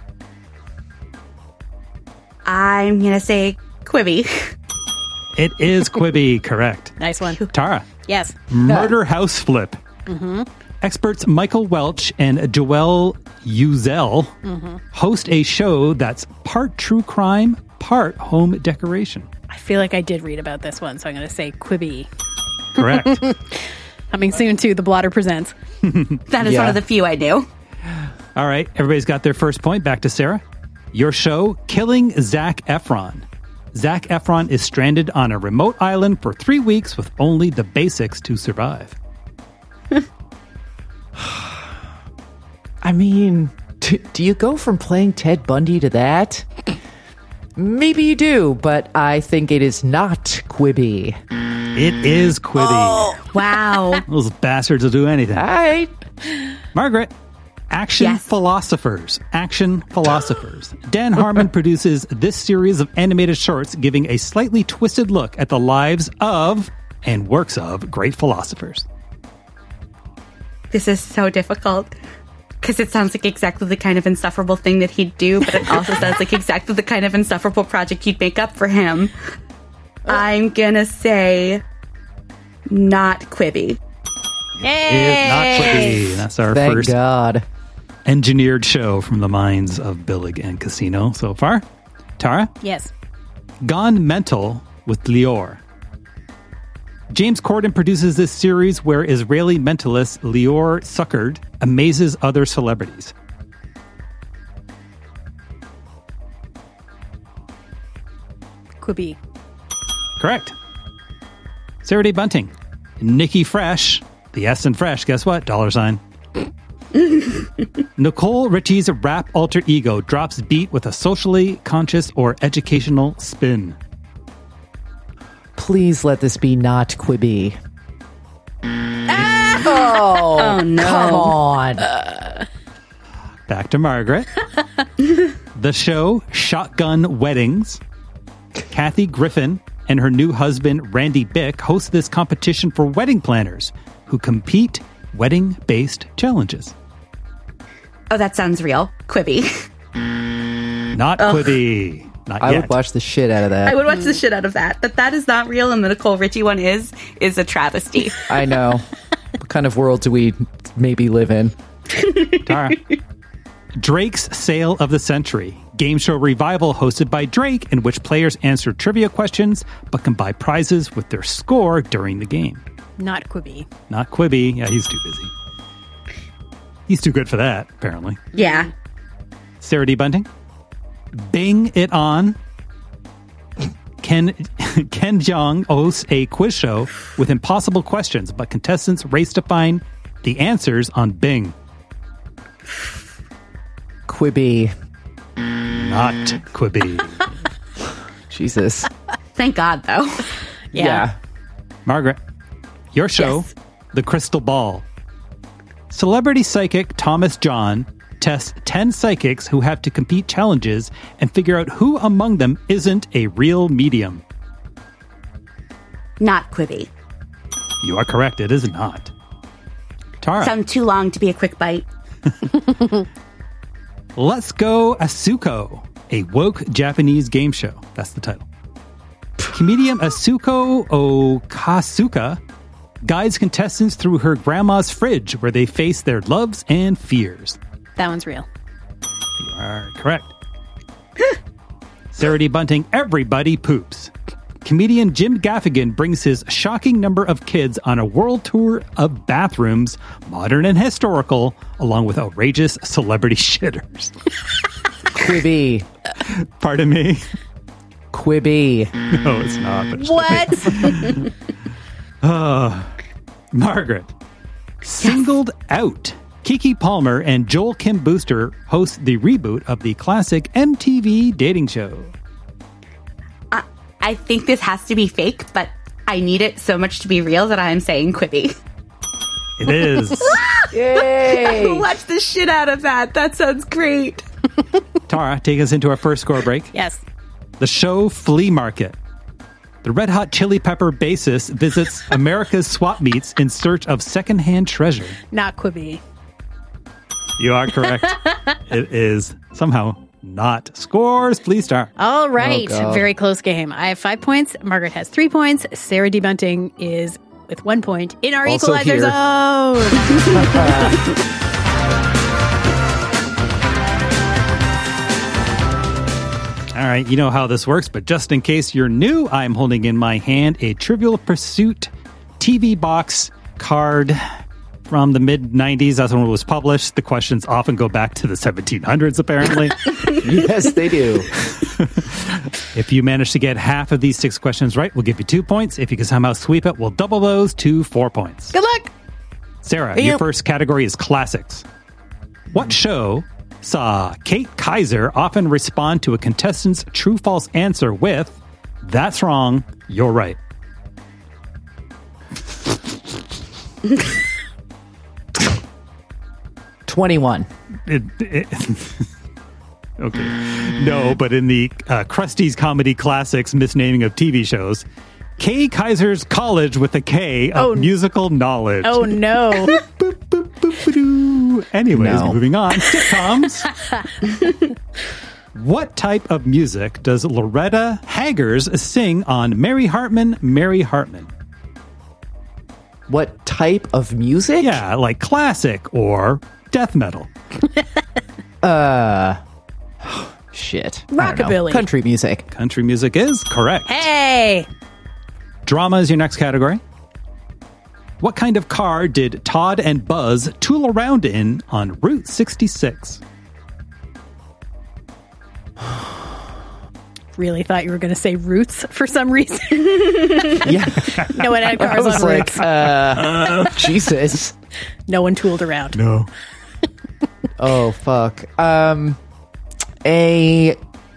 I'm going to say Quibi. It is Quibi, correct. Nice one. Tara. Yes. Murder House Flip. Mm-hmm. Experts Michael Welch and Joelle Uzel host a show that's part true crime, part home decoration. I feel like I did read about this one, so I'm going to say Quibi. Correct. Coming soon to The Blotter Presents. That is one of the few I do. All right, everybody's got their first point. Back to Sarah. Your show, Killing Zac Efron. Zac Efron is stranded on a remote island for 3 weeks with only the basics to survive. I mean, do you go from playing Ted Bundy to that? Maybe you do, but I think it is not Quibi. It is Quibi. Oh, wow. Those bastards will do anything. All right. Margaret. Action Philosophers. Action Philosophers. Dan Harmon produces this series of animated shorts giving a slightly twisted look at the lives of and works of great philosophers. This is so difficult because it sounds like exactly the kind of insufferable thing that he'd do, but it also sounds like exactly the kind of insufferable project you'd make up for him. I'm gonna say not Quibi. Is not Quibi. That's our Thank first God. engineered show from the minds of Billig and Casino so far. Tara? Yes. Gone Mental with Lior. James Corden produces this series where Israeli mentalist Lior Suckard amazes other celebrities. Quibi. Correct. Sarah Day Bunting. Nikki Fresh. The S in Fresh, guess what? $. Nicole Richie's rap alter ego drops beat with a socially conscious or educational spin. Please let this be not Quibi. Oh, no. Come on. Back to Margaret. The show Shotgun Weddings. Kathy Griffin and her new husband, Randy Bick, host this competition for wedding planners who compete wedding-based challenges. Oh, that sounds real. Quibi. Not Quibi. Not I yet. would watch the shit out of that. I would watch the shit out of that. But that is not real, and the Nicole Richie one is a travesty. I know. What kind of world do we maybe live in? Tara. Drake's Sale of the Century. Game show revival hosted by Drake in which players answer trivia questions but can buy prizes with their score during the game. Not Quibi. Not Quibi. Yeah, he's too busy. He's too good for that, apparently. Yeah. Sarah D. Bunting. Bing It On. Ken Jeong hosts a quiz show with impossible questions, but contestants race to find the answers on Bing. Quibi. Not Quibi. Jesus. Thank God, though. Yeah. Margaret, your show, Yes. The Crystal Ball. Celebrity psychic Thomas John tests 10 psychics who have to compete challenges and figure out who among them isn't a real medium. Not Quibi. You are correct. It is not. Tara. Sound too long to be a quick bite. Let's Go Asuko, a woke Japanese game show. That's the title. Comedian Asuko Okasuka guides contestants through her grandma's fridge where they face their loves and fears. That one's real. You are correct. Sarah D. Bunting, Everybody Poops. Comedian Jim Gaffigan brings his shocking number of kids on a world tour of bathrooms, modern and historical, along with outrageous celebrity shitters. Quibi. Pardon me? Quibi. No, it's not. But What? Margaret. Singled Out. Kiki Palmer and Joel Kim Booster host the reboot of the classic MTV dating show. I think this has to be fake, but I need it so much to be real that I'm saying Quibi. It is. Yay! I will watch the shit out of that. That sounds great. Tara, take us into our first score break. Yes. The show Flea Market. The Red Hot Chili Pepper bassist visits America's swap meets in search of secondhand treasure. Not Quibi. You are correct. It is somehow not. Scores, please start. All right. Oh, God. Very close game. I have 5 points. Margaret has 3 points. Sarah D. Bunting is with 1 point in our Also equalizer here. zone. All right, you know how this works, but just in case you're new, I'm holding in my hand a Trivial Pursuit TV box card from the mid-90s. That's when it was published. The questions often go back to the 1700s, apparently. Yes, they do. If you manage to get half of these 6 questions right, we'll give you 2 points. If you can somehow sweep it, we'll double those to 4 points. Good luck. Sarah, your first category is classics. What show saw Kate Kaiser often respond to a contestant's true-false answer with, "That's wrong, you're right"? 21. Okay. No, but in the Krusty's Comedy Classics misnaming of TV shows, Kay Kaiser's College with a K of musical knowledge. Oh, no. Anyways, No. moving on. Sitcoms. What type of music does Loretta Haggers sing on Mary Hartman, Mary Hartman? What type of music? Yeah, like classic or death metal. Shit. Rockabilly. I don't know. Country music. Country music is correct. Hey! Drama is your next category. What kind of car did Todd and Buzz tool around in on Route 66? Really thought you were going to say Roots for some reason. Yeah. No one had cars on Roots. Jesus. No one tooled around. No. Oh, fuck. A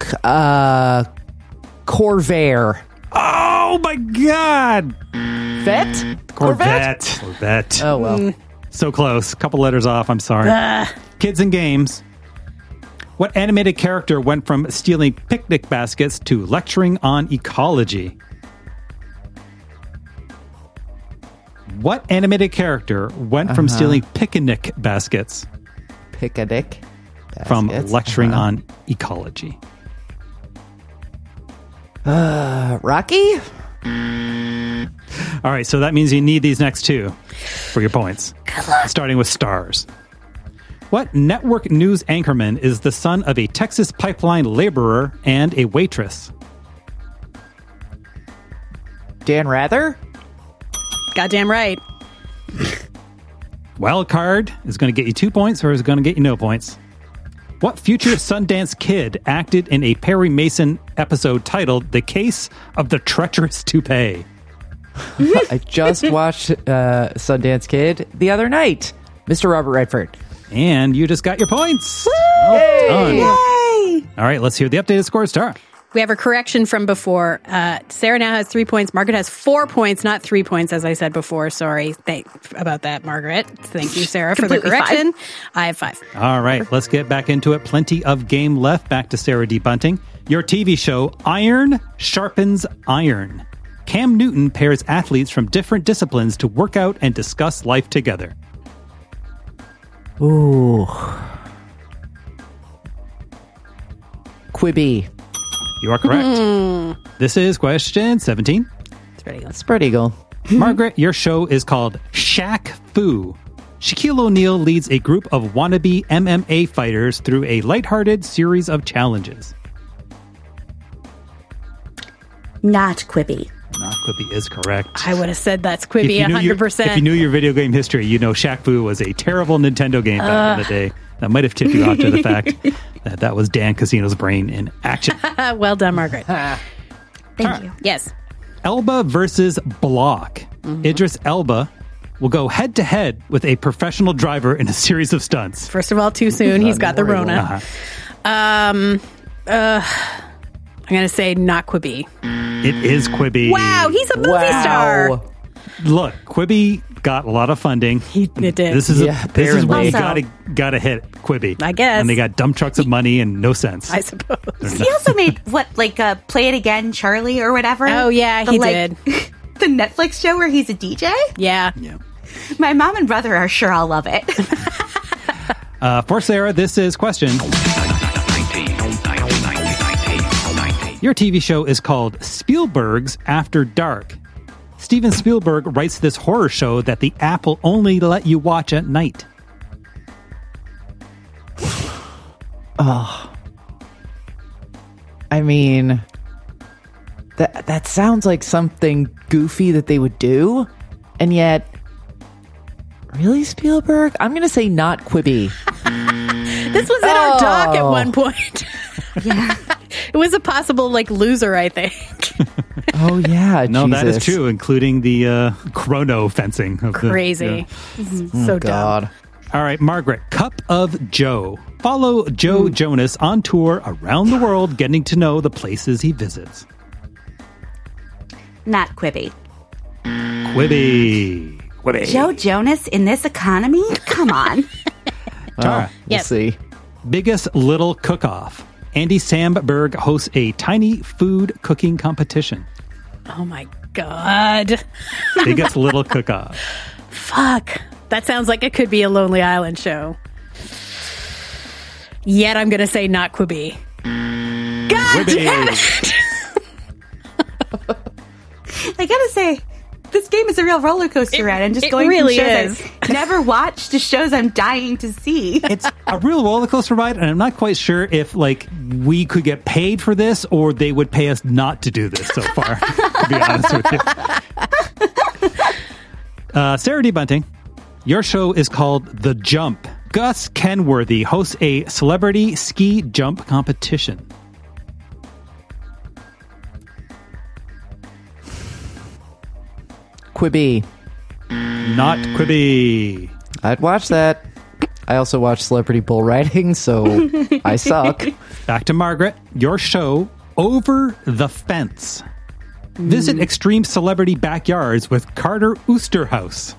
Corvair. Oh, my God. Corvette? Oh, well. So close. Couple letters off. I'm sorry. Kids and games. What animated character went from stealing picnic baskets to lecturing on ecology? What animated character went from stealing picnic baskets from lecturing on ecology? Rocky? All right, so that means you need these next two for your points. Good luck. Starting with stars. What network news anchorman is the son of a Texas pipeline laborer and a waitress? Dan Rather? Goddamn right. Wild card is going to get you 2 points or is it going to get you no points? What future Sundance Kid acted in a Perry Mason episode titled The Case of the Treacherous Toupee? I just watched Sundance Kid the other night. Mr. Robert Redford. And you just got your points. Well done. Yay! All right, let's hear the updated score, Star. We have a correction from before. Sarah now has 3 points. Margaret has 4 points, not 3 points, as I said before. Sorry about that, Margaret. Thank you, Sarah, for the correction. I have 5. All right, let's get back into it. Plenty of game left. Back to Sarah D. Bunting. Your TV show, Iron Sharpens Iron. Cam Newton pairs athletes from different disciplines to work out and discuss life together. Ooh. Quibi. You are correct. This is question 17. Spread Eagle. Margaret, your show is called Shaq Fu. Shaquille O'Neal leads a group of wannabe MMA fighters through a lighthearted series of challenges. Not Quibi. Not Quibi is correct. I would have said that's Quibi 100%. If you knew your video game history, you know Shaq Fu was a terrible Nintendo game back in the day. That might have tipped you off to the fact that was Dan Casino's brain in action. Well done, Margaret. Thank you. Yes. Elba versus Block. Idris Elba will go head-to-head with a professional driver in a series of stunts. First of all, too soon. He's got the Rona. I'm going to say not Quibi. It is Quibi. Wow, he's a movie star. Look, Quibi got a lot of funding. It did. This is where you gotta hit Quibi. I guess. And they got dump trucks of money and no sense. I suppose. He also made Play It Again, Charlie, or whatever. Oh yeah, he did. The Netflix show where he's a DJ. Yeah. My mom and brother are sure I'll love it. For Sarah, this is question. Your TV show is called Spielberg's After Dark. Steven Spielberg writes this horror show that the app will only let you watch at night. Oh. I mean, that sounds like something goofy that they would do, and yet, really, Spielberg? I'm going to say not Quibi. This was in our doc at one point. Yeah. It was a possible loser, I think. Oh yeah, no, Jesus. that is true, including the chrono fencing. Crazy. So God. dumb. All right, Margaret, Cup of Joe. Follow Joe Jonas on tour around the world, getting to know the places he visits. Not Quibi. Quibi. Joe Jonas in this economy? Come on. Tara, we'll see. Biggest Little Cook-Off. Andy Samberg hosts a tiny food cooking competition. Oh my God. Biggest Little Cook-Off. Fuck. That sounds like it could be a Lonely Island show. Yet I'm going to say not Quibi. God Quibi. damn it. I gotta say, This game is a real roller coaster ride. I'm just it going really from is. shows I've never watched to shows I'm dying to see. It's a real roller coaster ride, and I'm not quite sure if like we could get paid for this or they would pay us not to do this so far, to be honest with you. Sarah D. Bunting, your show is called The Jump. Gus Kenworthy hosts a celebrity ski jump competition. Quibi. Not Quibi. I'd watch that. I also watch celebrity bull riding, so I suck. Back to Margaret. Your show, Over the Fence. Visit extreme celebrity backyards with Carter Oosterhouse.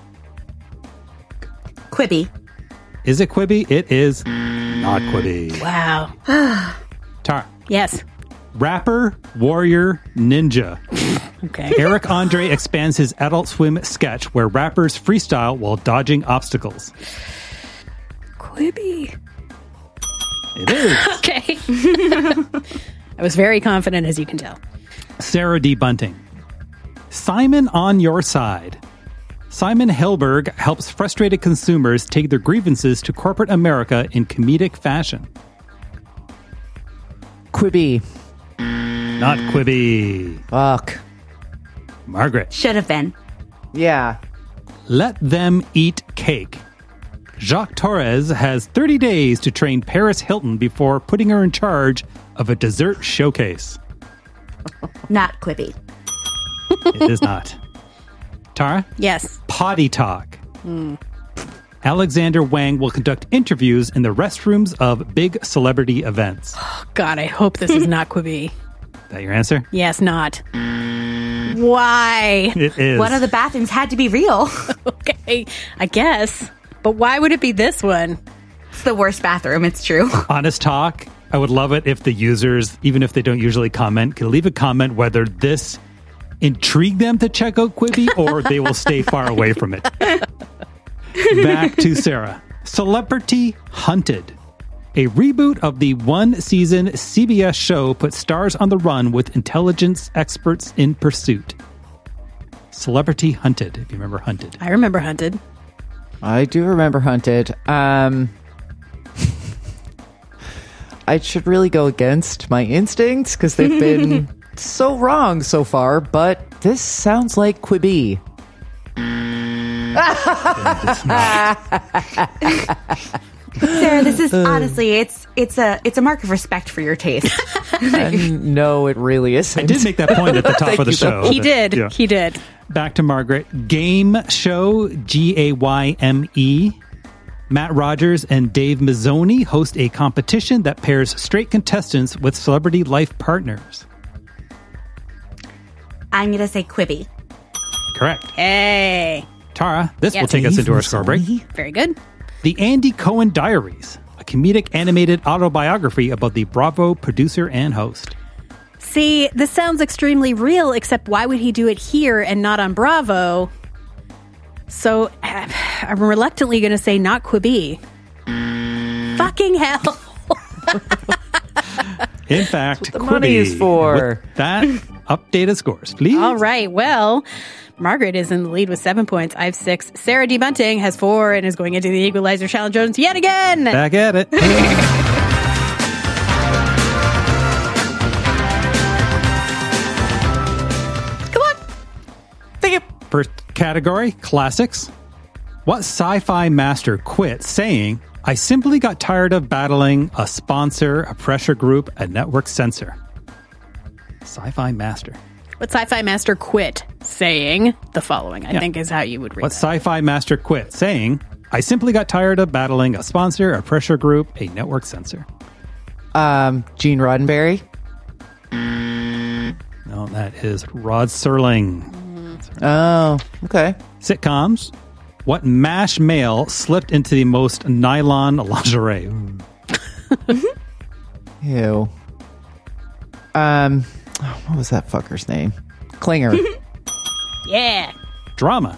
Quibi. Is it Quibi? It is not Quibi. Wow. Tara. Yes. Rapper, warrior, ninja. Okay. Eric Andre expands his Adult Swim sketch where rappers freestyle while dodging obstacles. Quibi. It is. Okay. I was very confident, as you can tell. Sarah D. Bunting. Simon on Your Side. Simon Helberg helps frustrated consumers take their grievances to corporate America in comedic fashion. Quibi. Not Quibi. Fuck. Margaret. Should have been. Yeah. Let Them Eat Cake. Jacques Torres has 30 days to train Paris Hilton before putting her in charge of a dessert showcase. Not Quibi. It is not. Tara? Yes. Potty Talk. Alexander Wang will conduct interviews in the restrooms of big celebrity events. Oh, God, I hope this is not Quibi. Is that your answer? Yes, not. Why? It is. One of the bathrooms had to be real. Okay, I guess. But why would it be this one? It's the worst bathroom, it's true. Honest talk, I would love it if the users, even if they don't usually comment, could leave a comment whether this intrigued them to check out Quibi or they will stay far away from it. Back to Sarah. Celebrity Hunted. A reboot of the one-season CBS show puts stars on the run with intelligence experts in pursuit. Celebrity Hunted, if you remember Hunted. I remember Hunted. I do remember Hunted. I should really go against my instincts because they've been so wrong so far, but this sounds like Quibi. Sarah, this is honestly, it's a mark of respect for your taste. No, it really isn't. I did make that point at the top of the show. He did. Yeah. He did. Back to Margaret. Game Show, G-A-Y-M-E. Matt Rogers and Dave Mazzoni host a competition that pairs straight contestants with celebrity life partners. I'm going to say Quibi. Correct. Hey. Tara, this Yes. will take us into our score break. Very good. The Andy Cohen Diaries, a comedic animated autobiography about the Bravo producer and host. See, this sounds extremely real, except why would he do it here and not on Bravo? So I'm reluctantly going to say not Quibi. Fucking hell. In fact, the money is for. With that, updated scores, please. All right. Well, Margaret is in the lead with 7 points. I have 6. Sarah D. Bunting has 4 and is going into the Equalizer Challenge Jones yet again. Back at it. Come on. Thank you. First category, classics. What sci-fi master quit saying, I simply got tired of battling a sponsor, a pressure group, a network censor? Sci-fi master. What sci-fi master quit saying the following, I think is how you would read What that. sci-fi master quit saying, I simply got tired of battling a sponsor, a pressure group, a network censor? Gene Roddenberry. No, that is Rod Serling. Oh, okay. Sitcoms. What MASH male slipped into the most nylon lingerie? Ew. What was that fucker's name? Klinger. Yeah. Drama.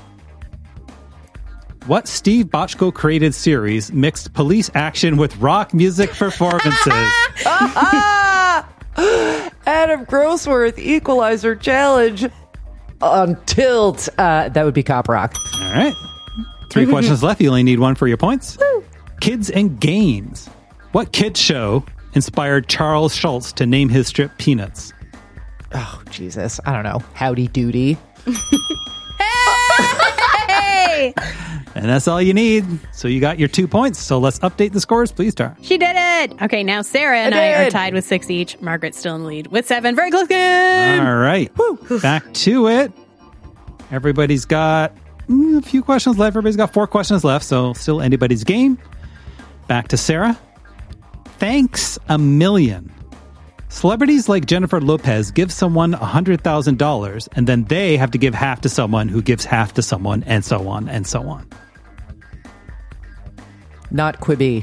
What Steve Bochco created series mixed police action with rock music performances? Adam Grossworth, Equalizer Challenge. on tilt. That would be Cop Rock. All right. 3 questions left. You only need 1 for your points. Kids and games. What kids show inspired Charles Schultz to name his strip Peanuts? Oh, Jesus. I don't know. Howdy Doody. Hey! And that's all you need. So you got your 2 points. So let's update the scores, please, Tara. She did it. Okay, now Sarah and I are tied with 6 each. Margaret's still in the lead with 7. Very close game. All right. Back to it. Everybody's got a few questions left. Everybody's got 4 questions left. So still anybody's game. Back to Sarah. Thanks a million. Celebrities like Jennifer Lopez give someone $100,000 and then they have to give half to someone who gives half to someone, and so on and so on. Not Quibi.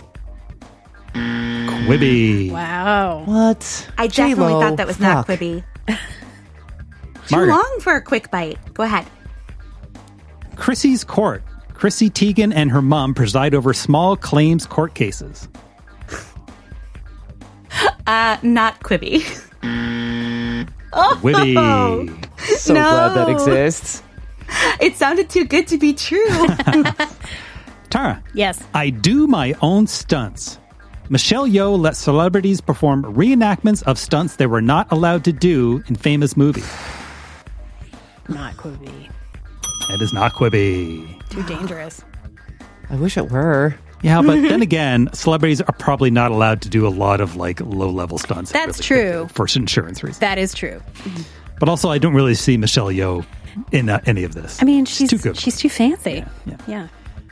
Quibi. Wow. What? I definitely thought that was not Quibi. Too Margaret. long for a quick bite. Go ahead. Chrissy's Court. Chrissy Teigen and her mom preside over small claims court cases. Not Quibi. Quibi. So glad that exists. It sounded too good to be true. Tara. Yes. I do my own stunts. Michelle Yeoh let celebrities perform reenactments of stunts they were not allowed to do in famous movies. Not Quibi. It is not Quibi. Too dangerous. I wish it were. Yeah, but then again, celebrities are probably not allowed to do a lot of like low-level stunts. That's true. For insurance reasons. That is true. But also, I don't really see Michelle Yeoh in any of this. I mean, she's too good. She's too fancy. Yeah.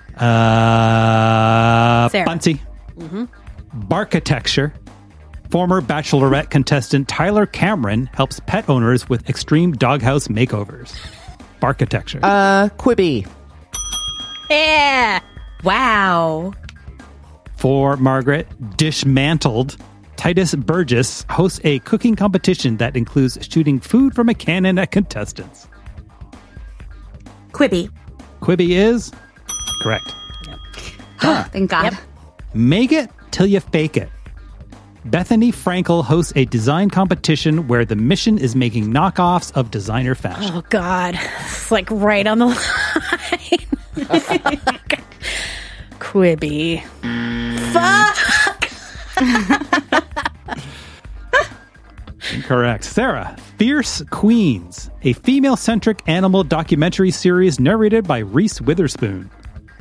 Sarah. Bunty. Barkitecture. Former Bachelorette contestant Tyler Cameron helps pet owners with extreme doghouse makeovers. Barkitecture. Quibi. Yeah. Wow. For Margaret, Dishmantled. Titus Burgess hosts a cooking competition that includes shooting food from a cannon at contestants. Quibi. Quibi is correct. Thank God. Make it till you fake it. Bethany Frankel hosts a design competition where the mission is making knockoffs of designer fashion. Oh, God. It's like right on the line. Quibi. Fuck! Incorrect. Sarah, Fierce Queens, a female-centric animal documentary series narrated by Reese Witherspoon.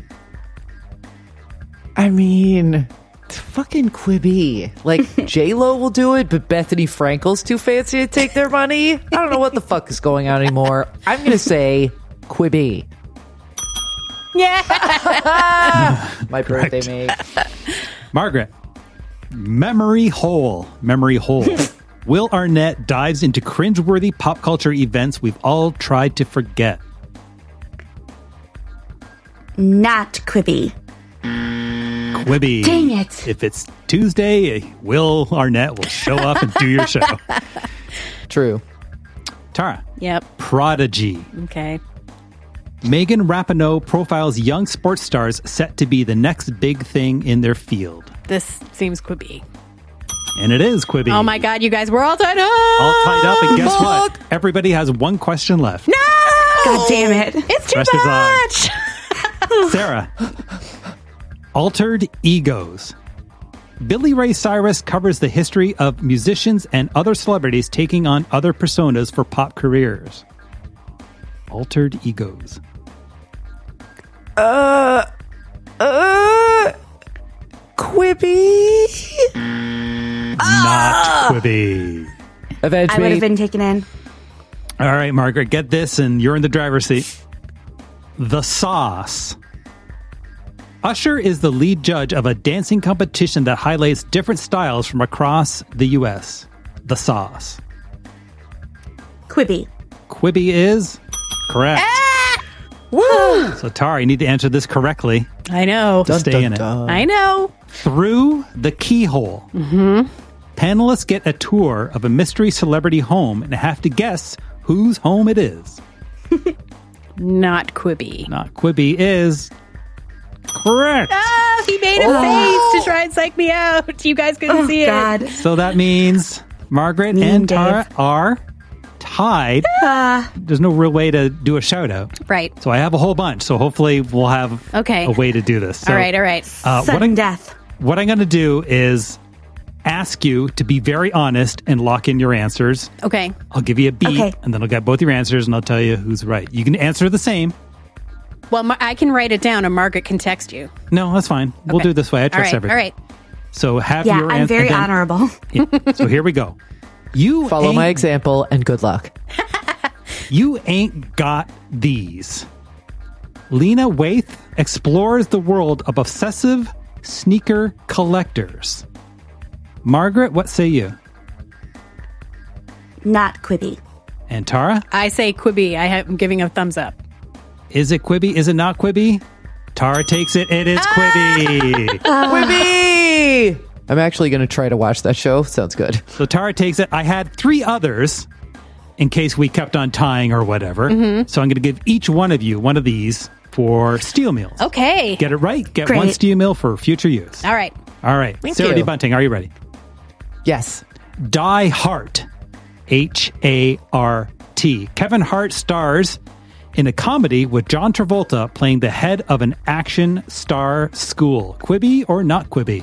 I mean, it's fucking Quibi. Like, J-Lo will do it, but Bethany Frankel's too fancy to take their money? I don't know what the fuck is going on anymore. I'm going to say Quibi. Yeah! My birthday mate. Margaret, Memory Hole. Memory Hole. Will Arnett dives into cringeworthy pop culture events we've all tried to forget. Not Quibi. Quibi. Dang it. If it's Tuesday, Will Arnett will show up and do your show. True. Tara. Yep. Prodigy. Okay. Megan Rapinoe profiles young sports stars set to be the next big thing in their field. This seems Quibi. And it is Quibi. Oh my God, you guys, we're all tied up. All tied up, and guess what? Everybody has 1 question left. No! God damn it. It's too Rest is on. much. Sarah. Altered Egos. Billy Ray Cyrus covers the history of musicians and other celebrities taking on other personas for pop careers. Altered Egos. Quibi? Not Quibi. Avenge I me. would have been taken in. All right, Margaret, get this, and you're in the driver's seat. The Sauce. Usher is the lead judge of a dancing competition that highlights different styles from across the U.S. The Sauce. Quibi. Quibi is correct. Woo! So, Tara, you need to answer this correctly I know. to stay in it. I know. Through the Keyhole. Panelists get a tour of a mystery celebrity home and have to guess whose home it is. Not Quibi. Not Quibi is correct. Oh, he made a face to try and psych me out. You guys couldn't see God. it. So that means Margaret Mean and Dave. Tara are tied. tied, there's no real way to do a shout out. Right. So I have a whole bunch. So hopefully we'll have a way to do this. So, all right. Sudden death. What I'm going to do is ask you to be very honest and lock in your answers. Okay. I'll give you a beat, and then I'll get both your answers, and I'll tell you who's right. You can answer the same. Well, I can write it down, and Margaret can text you. No, that's fine. We'll do it this way. I trust everything. All right. So have yeah, your I'm very honorable. Yeah. So here we go. You follow my example, and good luck. You ain't got these. Lena Waithe explores the world of obsessive sneaker collectors. Margaret, what say you? Not Quibi. And Tara? I say Quibi. I'm giving a thumbs up. Is it Quibi? Is it not Quibi? Tara takes it. It is Quibi. Quibi! I'm actually going to try to watch that show. Sounds good. So Tara takes it. I had 3 others in case we kept on tying or whatever. Mm-hmm. So I'm going to give each one of you one of these for steel meals. Okay. Get it right. Get Great. one steel meal for future use. All right. Thank Sarah D. Bunting, are you ready? Yes. Die Hart. H-A-R-T. Kevin Hart stars in a comedy with John Travolta playing the head of an action star school. Quibi or not Quibi?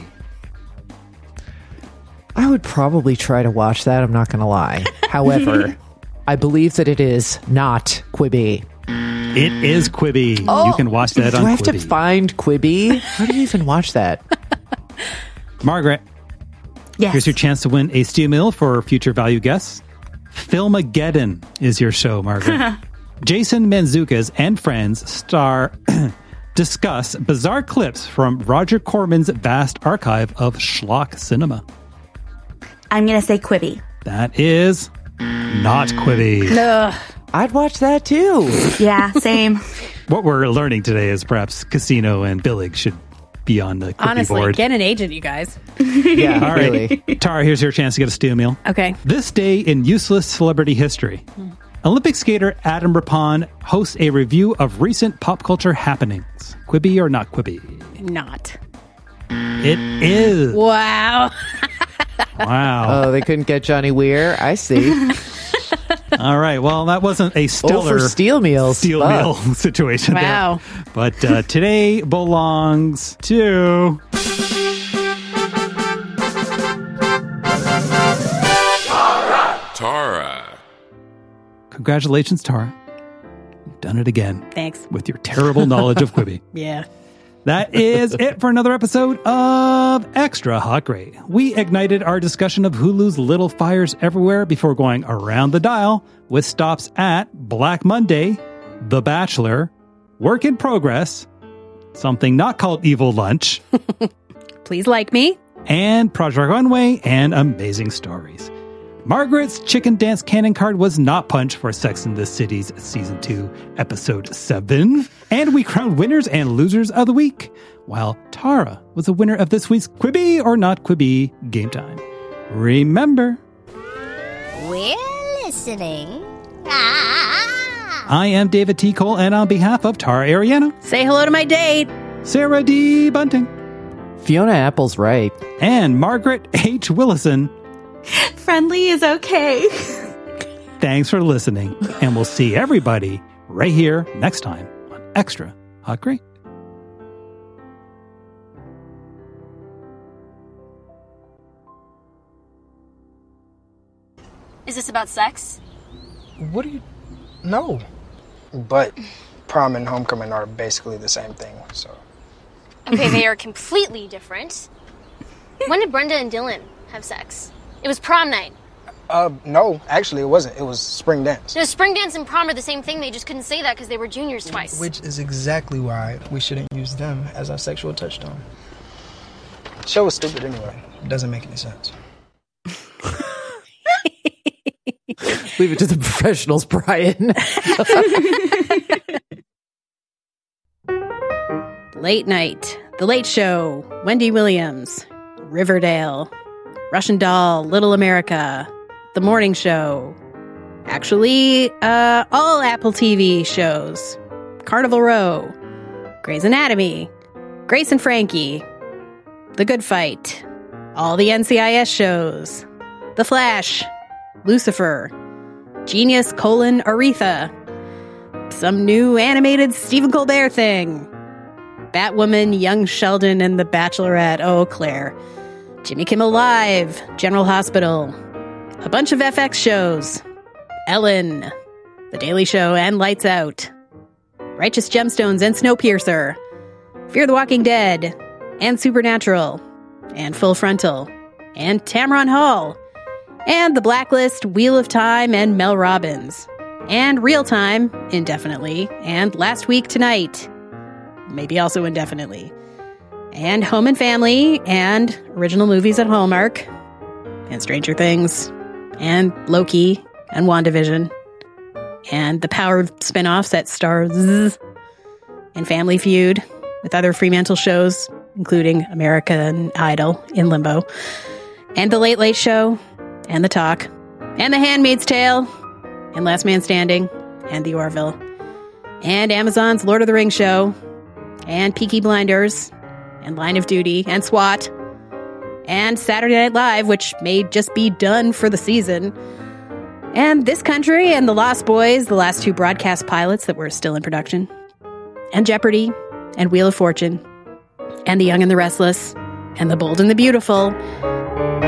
I would probably try to watch that. I'm not going to lie. However, I believe that it is not Quibi. It is Quibi. You can watch that on Quibi. Do I have to find Quibi? How do you even watch that? Margaret. Yes. Here's your chance to win a steel meal for future value guests. Filmageddon is your show, Margaret. Jason Mantzoukas and friends discuss bizarre clips from Roger Corman's vast archive of schlock cinema. I'm going to say Quibi. That is not Quibi. I'd watch that too. Yeah, same. What we're learning today is perhaps Casino and Billig should be on the Quibi Honestly, board. get an agent, you guys. Yeah, all right. really. Tara, here's your chance to get a steel meal. Okay. This day in useless celebrity history. Olympic skater Adam Rippon hosts a review of recent pop culture happenings. Quibi or not Quibi? Not. It is. Wow. Wow. Oh, they couldn't get Johnny Weir. I see. All right. Well, that wasn't a stellar for steel meals. meal situation. Wow. There. But today belongs to Tara. Congratulations, Tara. You've done it again. Thanks. With your terrible knowledge of Quibi. Yeah. That is it for another episode of Extra Hot Great. We ignited our discussion of Hulu's Little Fires Everywhere before going around the dial with stops at Black Monday, The Bachelor, Work in Progress, something not called Evil Lunch, Please Like Me, and Project Runway and Amazing Stories. Margaret's chicken dance cannon card was not punched for Sex and the City's Season 2, Episode 7. And we crowned winners and losers of the week, while Tara was the winner of this week's Quibi or Not Quibi Game Time. Remember, We're listening. I am David T. Cole, and on behalf of Tara Ariano, say hello to my date, Sarah D. Bunting, Fiona Apple's right, and Margaret H. Willison. Friendly is okay. Thanks for listening, and we'll see everybody right here next time on Extra Hot Great. Is this about sex? What do you... No. But prom and homecoming are basically the same thing, so... Okay, they are completely different. When did Brenda and Dylan have sex? It was prom night. No, actually it wasn't. It was spring dance. No, spring dance and prom are the same thing. They just couldn't say that because they were juniors twice. Which is exactly why we shouldn't use them as our sexual touchstone. The show was stupid anyway. It doesn't make any sense. Leave it to the professionals, Brian. Late Night, The Late Show, Wendy Williams, Riverdale, Russian Doll, Little America, The Morning Show, actually, all Apple TV shows, Carnival Row, Grey's Anatomy, Grace and Frankie, The Good Fight, all the NCIS shows, The Flash, Lucifer, Genius: Aretha. Some new animated Stephen Colbert thing. Batwoman, Young Sheldon, and The Bachelorette. Oh, Claire. Jimmy Kimmel Live, General Hospital. A bunch of FX shows. Ellen, The Daily Show, and Lights Out. Righteous Gemstones and Snowpiercer. Fear the Walking Dead, and Supernatural, and Full Frontal, and Tamron Hall, and The Blacklist, Wheel of Time, and Mel Robbins, and Real Time, indefinitely, and Last Week Tonight, maybe also indefinitely, and Home and Family, and original movies at Hallmark, and Stranger Things, and Loki, and WandaVision, and the Power spin-offs at Starz, and Family Feud, with other Fremantle shows, including American Idol, In Limbo, and The Late Late Show, and The Talk, and The Handmaid's Tale, and Last Man Standing, and The Orville, and Amazon's Lord of the Rings show, and Peaky Blinders, and Line of Duty, and SWAT, and Saturday Night Live, which may just be done for the season, and This Country, and The Lost Boys, the last 2 broadcast pilots that were still in production, and Jeopardy, and Wheel of Fortune, and The Young and the Restless, and The Bold and the Beautiful,